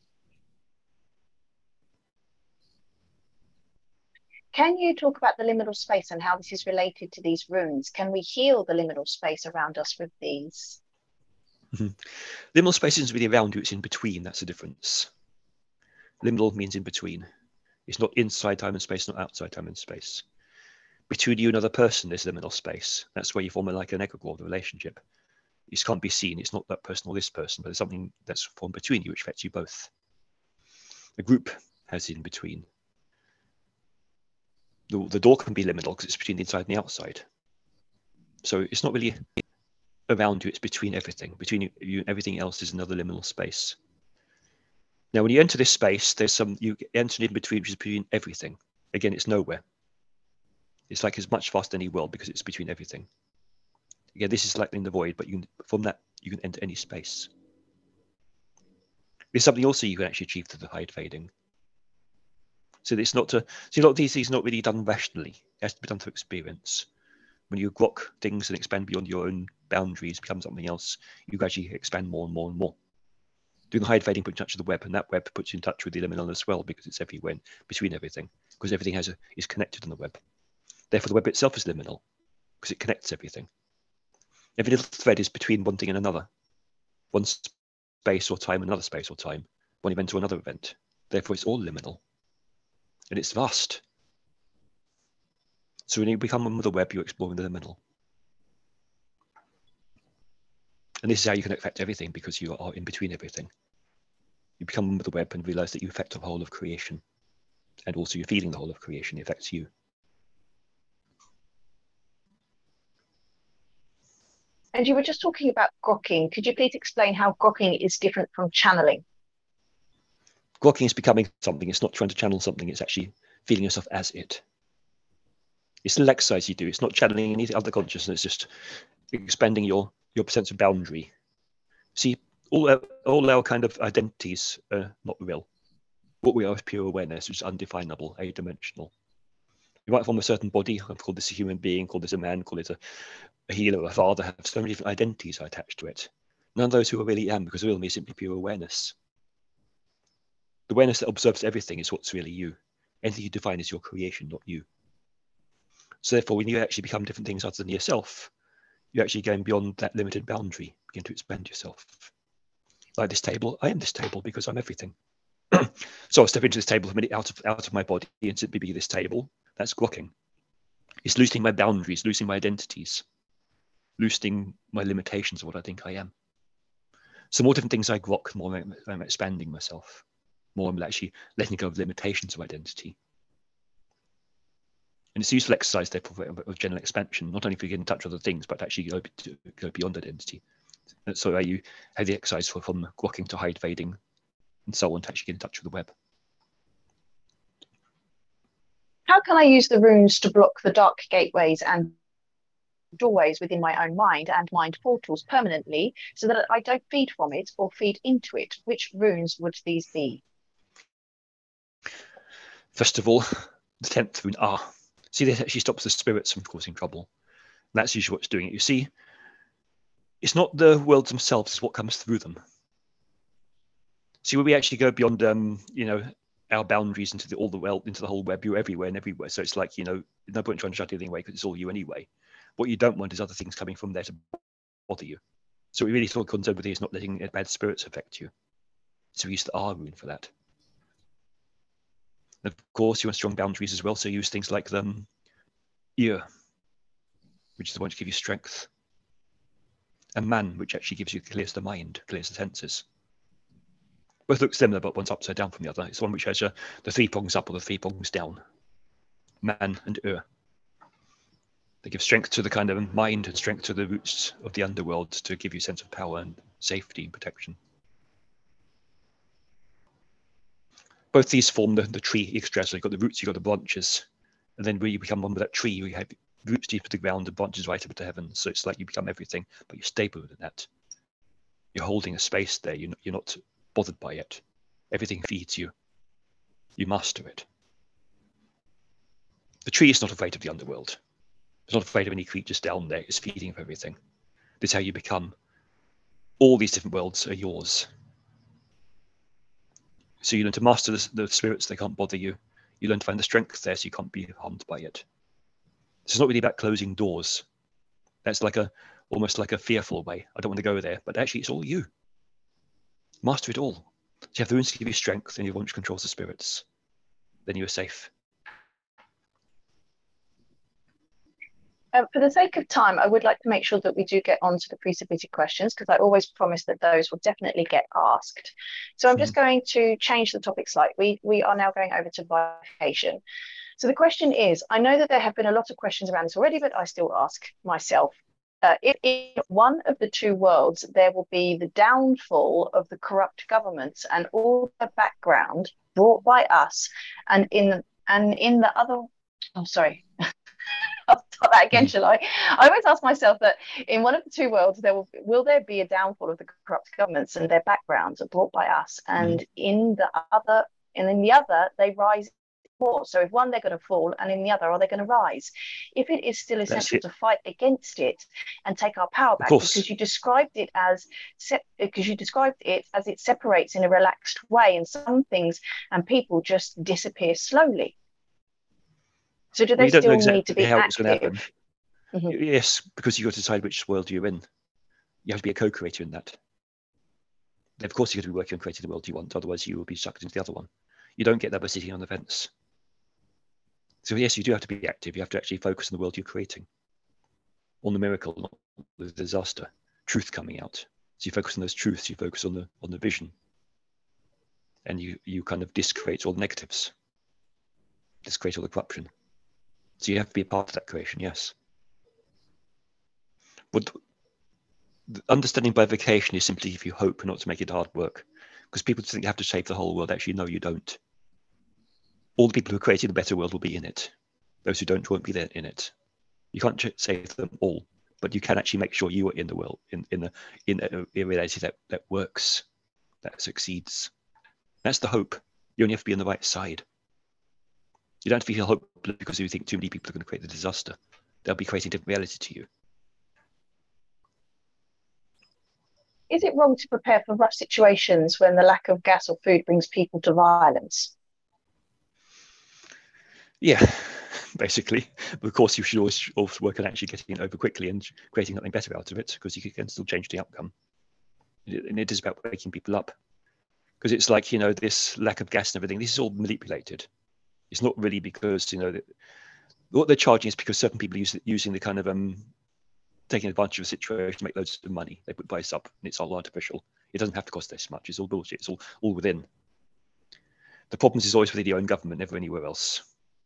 Can you talk about the liminal space and how this is related to these runes? Can we heal the liminal space around us with these? Mm-hmm. Liminal space isn't really around you, it's in between. That's the difference. Liminal means in between. It's not inside time and space, not outside time and space. Between you and another person, there's liminal space. That's where you form a, like an egregore, the relationship. It can't be seen. It's not that person or this person, but there's something that's formed between you which affects you both. A group has in between. The, the door can be liminal because it's between the inside and the outside. So it's not really around you, it's between everything. Between you, you and everything else is another liminal space. Now, when you enter this space, there's some, you enter in between, which is between everything. Again, it's nowhere. It's like it's much faster than any world because it's between everything. Again, this is like in the void, but you can, from that, you can enter any space. There's something also you can actually achieve through the hide fading. So it's not to see a lot of these things are not really done rationally. It has to be done through experience. When you grok things and expand beyond your own boundaries, become something else, you gradually expand more and more and more. Doing hide fading puts you in touch with the web, and that web puts you in touch with the liminal as well, because it's everywhere between everything, because everything has a, is connected on the web. Therefore, the web itself is liminal, because it connects everything. Every little thread is between one thing and another, one space or time, another space or time, one event to another event. Therefore, it's all liminal, and it's vast. So when you become one with the web, you're exploring the liminal. And this is how you can affect everything, because you are in between everything. You become one with the web and realize that you affect the whole of creation. And also you're feeling the whole of creation, it affects you. And you were just talking about grokking. Could you please explain how grokking is different from channeling? Grokking is becoming something. It's not trying to channel something. It's actually feeling yourself as it. It's a little exercise you do. It's not channeling any other consciousness. It's just expanding your, your sense of boundary. See, all our, all our kind of identities are not real. What we are is pure awareness, which is undefinable, adimensional. You might form a certain body. I've called this a human being, call this a man, call it a, a healer, a father, have so many different identities attached to it. None of those who I really am, because real me is simply pure awareness. The awareness that observes everything is what's really you. Anything you define is your creation, not you. So therefore, when you actually become different things other than yourself, you're actually going beyond that limited boundary, begin to expand yourself. Like this table, I am this table because I'm everything. So I'll step into this table for a minute out of out of my body and simply be this table. That's grokking. It's loosening my boundaries, loosening my identities, loosening my limitations of what I think I am. So more different things I grok, more I'm, I'm expanding myself. More I'm actually letting go of limitations of identity. And it's a useful exercise, therefore, of general expansion, not only for getting in touch with other things, but actually go, to, go beyond identity. And so you have the exercise for, from grokking to hide fading and so on to actually get in touch with the web. How can I use the runes to block the dark gateways and doorways within my own mind and mind portals permanently so that I don't feed from it or feed into it? Which runes would these be? First of all, the tenth rune, Ah. See, this actually stops the spirits from causing trouble. And that's usually what's doing it. You see, it's not the worlds themselves, it's what comes through them. See, when we actually go beyond, um, you know, our boundaries into the all the well into the whole web, you're everywhere and everywhere. So it's like, you know, no point trying to shut anything away because it's all you anyway. What you don't want is other things coming from there to bother you. So we really sort of concerned with is not letting bad spirits affect you. So we use the R rune for that. And of course, you want strong boundaries as well. So use things like the um, ear, which is the one to give you strength, and man, which actually gives you clears the mind, clears the senses. Both look similar, but one's upside down from the other. It's the one which has uh, the three prongs up or the three prongs down. Man and Ur. They give strength to the kind of mind and strength to the roots of the underworld to give you a sense of power and safety and protection. Both these form the, the tree extra. So you've got the roots, you've got the branches. And then when you become one with that tree, you have roots deep into the ground and branches right up into heaven. So it's like you become everything, but you're stable in that. You're holding a space there. You're not, you're not bothered by it. Everything feeds you. You master it. The tree is not afraid of the underworld. It's not afraid of any creatures down there. It's feeding for everything. This is how you become. All these different worlds are yours. So you learn to master the, the spirits. They can't bother you. You learn to find the strength there so you can't be harmed by it. This is not really about closing doors. That's like a almost like a fearful way. I don't want to go there. But actually, it's all you. Master it all. So you have the runes to give you strength and you have one which controls the spirits. Then you are safe. Um, for the sake of time, I would like to make sure that we do get on to the pre-submitted questions because I always promise that those will definitely get asked. So I'm just mm-hmm. going to change the topic slightly. We, we are now going over to vivification. So the question is, I know that there have been a lot of questions around this already, but I still ask myself, uh, if in one of the two worlds, there will be the downfall of the corrupt governments and all the background brought by us, and in, and in the other, oh, sorry, I'll start that again, shall I? I always ask myself that in one of the two worlds, there will will there be a downfall of the corrupt governments and their backgrounds are brought by us, and mm. in the other, and in the other, they rise more. So if one, they're going to fall, and in the other, are they going to rise? If it is still essential to fight against it and take our power back, because you described it as because you described it as it separates in a relaxed way, and some things and people just disappear slowly. So do they well, still exactly need to be how active? It's going to happen. Mm-hmm. Yes, because you've got to decide which world you're in. You have to be a co-creator in that. Of course, you've got to be working on creating the world you want, otherwise you will be sucked into the other one. You don't get that by sitting on the fence. So yes, you do have to be active. You have to actually focus on the world you're creating, on the miracle, not the disaster, truth coming out. So you focus on those truths, you focus on the on the vision, and you you kind of discreate all the negatives, discreate all the corruption. So you have to be a part of that creation, yes. But understanding by vocation is simply if you hope not to make it hard work, because people think you have to save the whole world. Actually, no, you don't. All the people who created a better world will be in it. Those who don't won't be there in it. You can't save them all, but you can actually make sure you are in the world, in in the in a, a reality that that works, that succeeds. That's the hope. You only have to be on the right side. You don't have to feel hopeless because you think too many people are going to create the disaster. They'll be creating a different reality to you. Is it wrong to prepare for rough situations when the lack of gas or food brings people to violence? Yeah, basically. But of course, you should always, always work on actually getting it over quickly and creating something better out of it, because you can still change the outcome. And it is about waking people up. Because it's like, you know, this lack of gas and everything, this is all manipulated. It's not really because, you know, what they're charging is because certain people use using the kind of um taking advantage of a situation to make loads of money. They put price up and it's all artificial. It doesn't have to cost this much. It's all bullshit. It's all, all within. The problems is always within your own government, never anywhere else.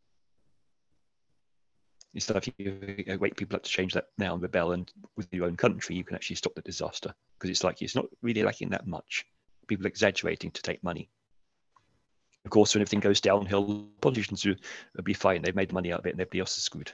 Instead of you wake people up to change that now and rebel, and with your own country, you can actually stop the disaster. Because it's like, it's not really lacking that much. People are exaggerating to take money. Of course, when everything goes downhill, politicians will be fine. They've made money out of it and everybody else is screwed.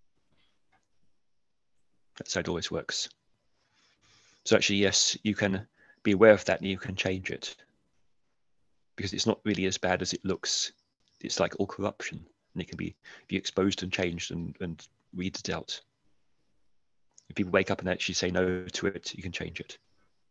That's how it always works. So actually, yes, you can be aware of that and you can change it. Because it's not really as bad as it looks. It's like all corruption. And it can be, be exposed and changed and, and weeded out. If people wake up and actually say no to it, you can change it.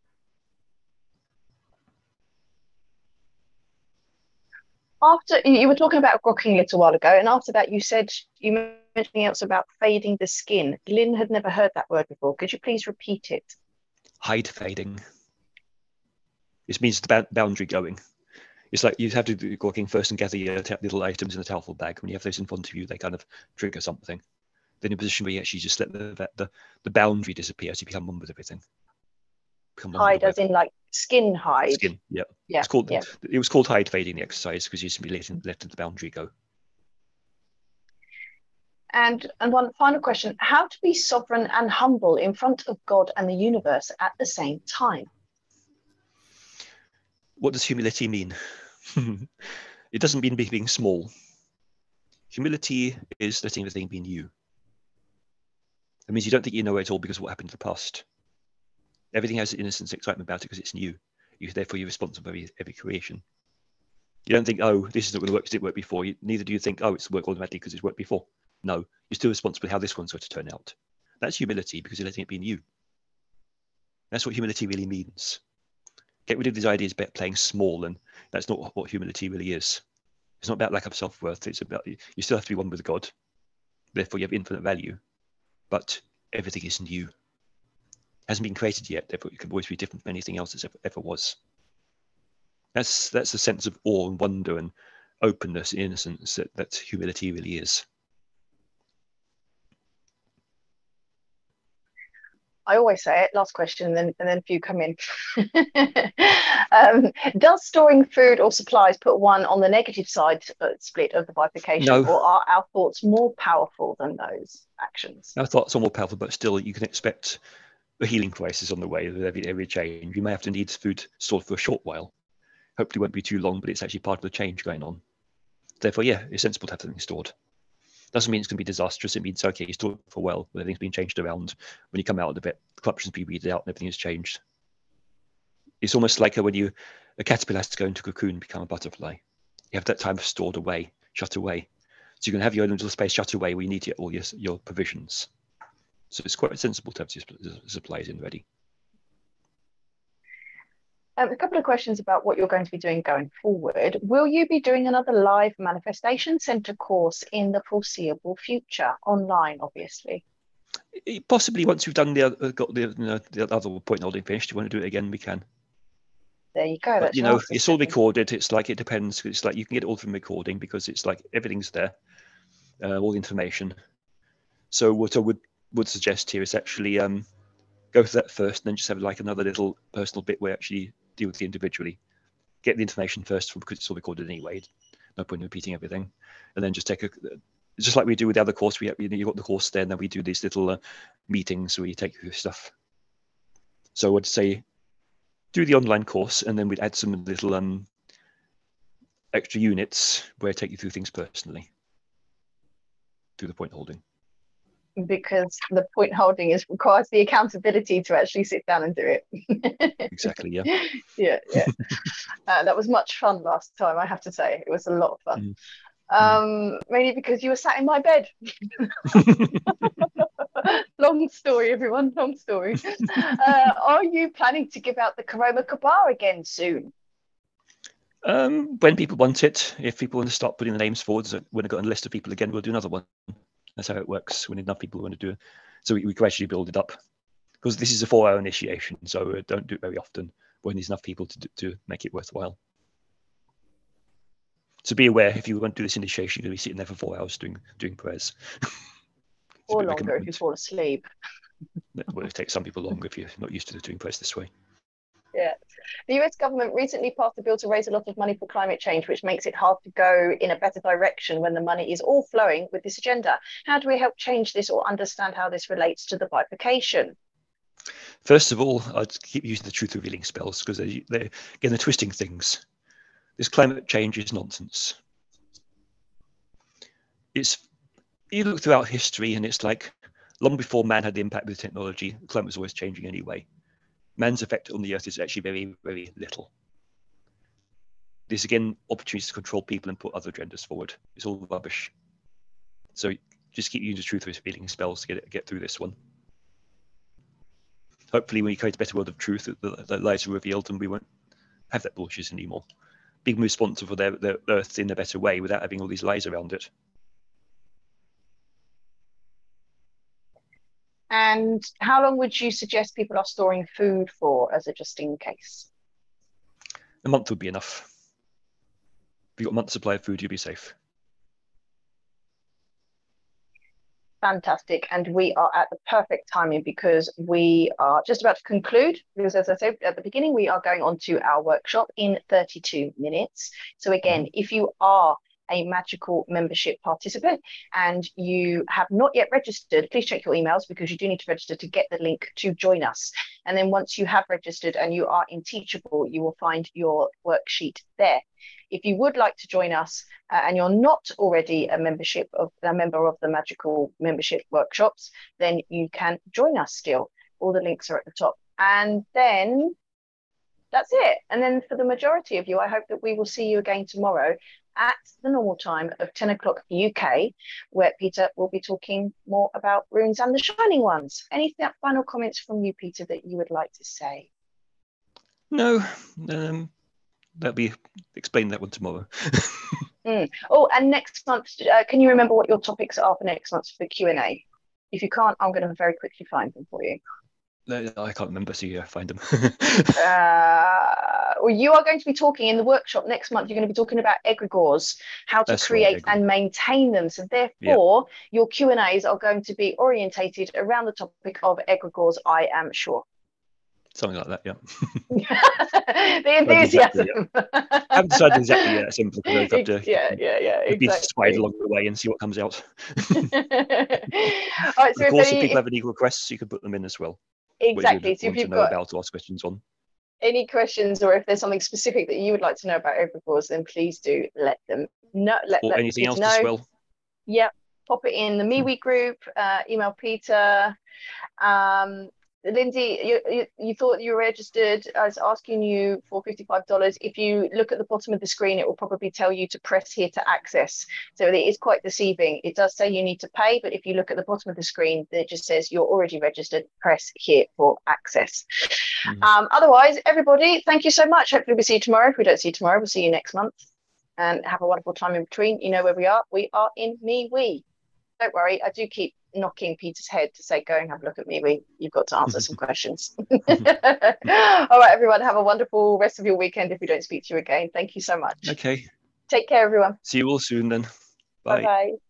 After you were talking about grokking a little while ago, and after that you said you mentioned something else about fading the skin. Lynn had never heard that word before. Could you please repeat it? Hide fading. It means the boundary going. It's like you have to do grokking first and gather your little items in a towel bag. When you have those in front of you, they kind of trigger something. Then in a position where you actually just let the the, the boundary disappear, so you become one with everything. Hide as in like skin hide. Skin, yeah. Yeah. It's called. Yeah. It was called hide fading, the exercise, because you simply let, let the boundary go. And and one final question: how to be sovereign and humble in front of God and the universe at the same time? What does humility mean? It doesn't mean being small. Humility is letting everything be new. It means you don't think you know it all because of what happened in the past. Everything has innocence and excitement about it because it's new. You, therefore, you're responsible for every, every creation. You don't think, oh, this is not going to work because it worked before. You, neither do you think, oh, it's worked automatically because it's worked before. No, you're still responsible for how this one's going to turn out. That's humility, because you're letting it be new. That's what humility really means. Get rid of these ideas about playing small, and that's not what humility really is. It's not about lack of self-worth. It's about, you still have to be one with God. Therefore, you have infinite value. But everything is new. It hasn't been created yet. Therefore, it can always be different from anything else that's ever, ever was. That's that's the sense of awe and wonder and openness and innocence that, that humility really is. I always say it, last question, and then and then a few come in. um, does storing food or supplies put one on the negative side uh, split of the bifurcation, No. or are our thoughts more powerful than those actions? Our thoughts are more powerful, but still you can expect a healing crisis on the way with every, every change. You may have to need food stored for a short while. Hopefully it won't be too long, but it's actually part of the change going on. Therefore, yeah, it's sensible to have something stored. Doesn't mean it's going to be disastrous. It means, okay, you store it for well, when everything's been changed around. When you come out of it, the corruption's been weeded out and everything has changed. It's almost like when you, a caterpillar has to go into a cocoon and become a butterfly. You have that time stored away. shut away. So you can have your own little space shut away where you need to get all your, your provisions. So it's quite sensible to have your supplies in ready. Um, a couple of questions about what you're going to be doing going forward. Will you be doing another live manifestation centre course in the foreseeable future, online, obviously? Possibly once we've done the other, got the, you know, the other point holding finished, you want to do it again, we can. There you go. But, you know, it's all recorded. It's like, it depends. It's like you can get it all from recording because it's like everything's there, uh, all the information. So what I would, would suggest here is actually um, go for that first, and then just have like another little personal bit where actually deal with it individually. Get the information first because it's all recorded anyway. No point in repeating everything. And then just take a, just like we do with the other course, we have, you know, you got the course there, and then we do these little uh, meetings where you take through stuff. So I'd say do the online course, and then we'd add some little um, extra units where I take you through things personally, through the point holding. Because the point holding is requires the accountability to actually sit down and do it. Exactly, yeah. yeah, yeah. uh, that was much fun last time, I have to say. It was a lot of fun. Mm. Um, mm. Mainly because you were sat in my bed. Long story, everyone, long story. Uh, are you planning to give out the Karoma Kabar again soon? Um, when people want it, if people want to start putting the names forward, so when I've got a list of people again, we'll do another one. That's how it works. When enough people want to do it, so we, we gradually build it up. Because this is a four-hour initiation, so uh, don't do it very often when there's enough people to do, to make it worthwhile. So be aware, if you want to do this initiation, you're going to be sitting there for four hours doing doing prayers. Or longer if you fall asleep. Well, it takes some people longer if you're not used to doing prayers this way. Yeah. The U S government recently passed a bill to raise a lot of money for climate change, which makes it hard to go in a better direction when the money is all flowing with this agenda. How do we help change this or understand how this relates to the bifurcation? First of all, I'd keep using the truth revealing spells because they, they're, again, they're twisting things. This climate change is nonsense. It's, you look throughout history and it's like long before man had the impact with technology, the climate was always changing anyway. Man's effect on the earth is actually very, very little. There's again opportunities to control people and put other agendas forward. It's all rubbish. So just keep using the truth revealing spells to get it, get through this one. Hopefully, when you create a better world of truth, the, the lies are revealed and we won't have that bullshit anymore. Being responsible for their, their earth in a better way without having all these lies around it. And how long would you suggest people are storing food for as a just in case? A month would be enough. If you've got a month's supply of food, you'll be safe. Fantastic. And we are at the perfect timing because we are just about to conclude. Because as I said at the beginning, we are going on to our workshop in thirty-two minutes. So again, mm-hmm. if you are a magical membership participant and you have not yet registered, please check your emails because you do need to register to get the link to join us. And then once you have registered and you are in Teachable, you will find your worksheet there. If you would like to join us uh, and you're not already a membership of a member of the magical membership workshops, then you can join us still. All the links are at the top. And then that's it. And then for the majority of you, I hope that we will see you again tomorrow at the normal time of ten o'clock U K, where Peter will be talking more about runes and the shining ones. Any final comments from you, Peter, that you would like to say? No, um, that'll be explain that one tomorrow. mm. Oh, and next month, uh, can you remember what your topics are for next month for Q and A? If you can't, I'm going to very quickly find them for you. No, I can't remember, so yeah, find them. uh, well, you are going to be talking in the workshop next month. You're going to be talking about egregores, how to That's create right, and maintain them. So therefore, yep. your Q and A's are going to be orientated around the topic of egregores, I am sure. Something like that, yeah. The enthusiasm. Exactly, yeah. I haven't decided exactly yet. Simple. I have to yeah, yeah, yeah. Exactly. Be spied along the way and see what comes out. All right, so of course, if, any, if people if... have any requests, you can put them in as well. Exactly. So if you've got about or ask questions on any questions, or if there's something specific that you would like to know about egregores, then please do let them know. Let, or let anything else know. as well. Yep. Pop it in the MeWe group. Uh, email Peter. Um, Lindsay, you, you, you thought you were registered. I was asking you for fifty-five dollars. If you look at the bottom of the screen, it will probably tell you to press here to access. So it is quite deceiving. It does say you need to pay, but if you look at the bottom of the screen, it just says you're already registered. Press here for access. Mm. Um, otherwise, everybody, thank you so much. Hopefully we'll see you tomorrow. If we don't see you tomorrow, we'll see you next month. And have a wonderful time in between. You know where we are. We are in MeWe. Don't worry, I do keep knocking Peter's head to say, go and have a look at MeWe. You've got to answer some questions. All right, everyone, have a wonderful rest of your weekend if we don't speak to you again. Thank you so much. Okay. Take care, everyone. See you all soon then. Bye. Bye-bye.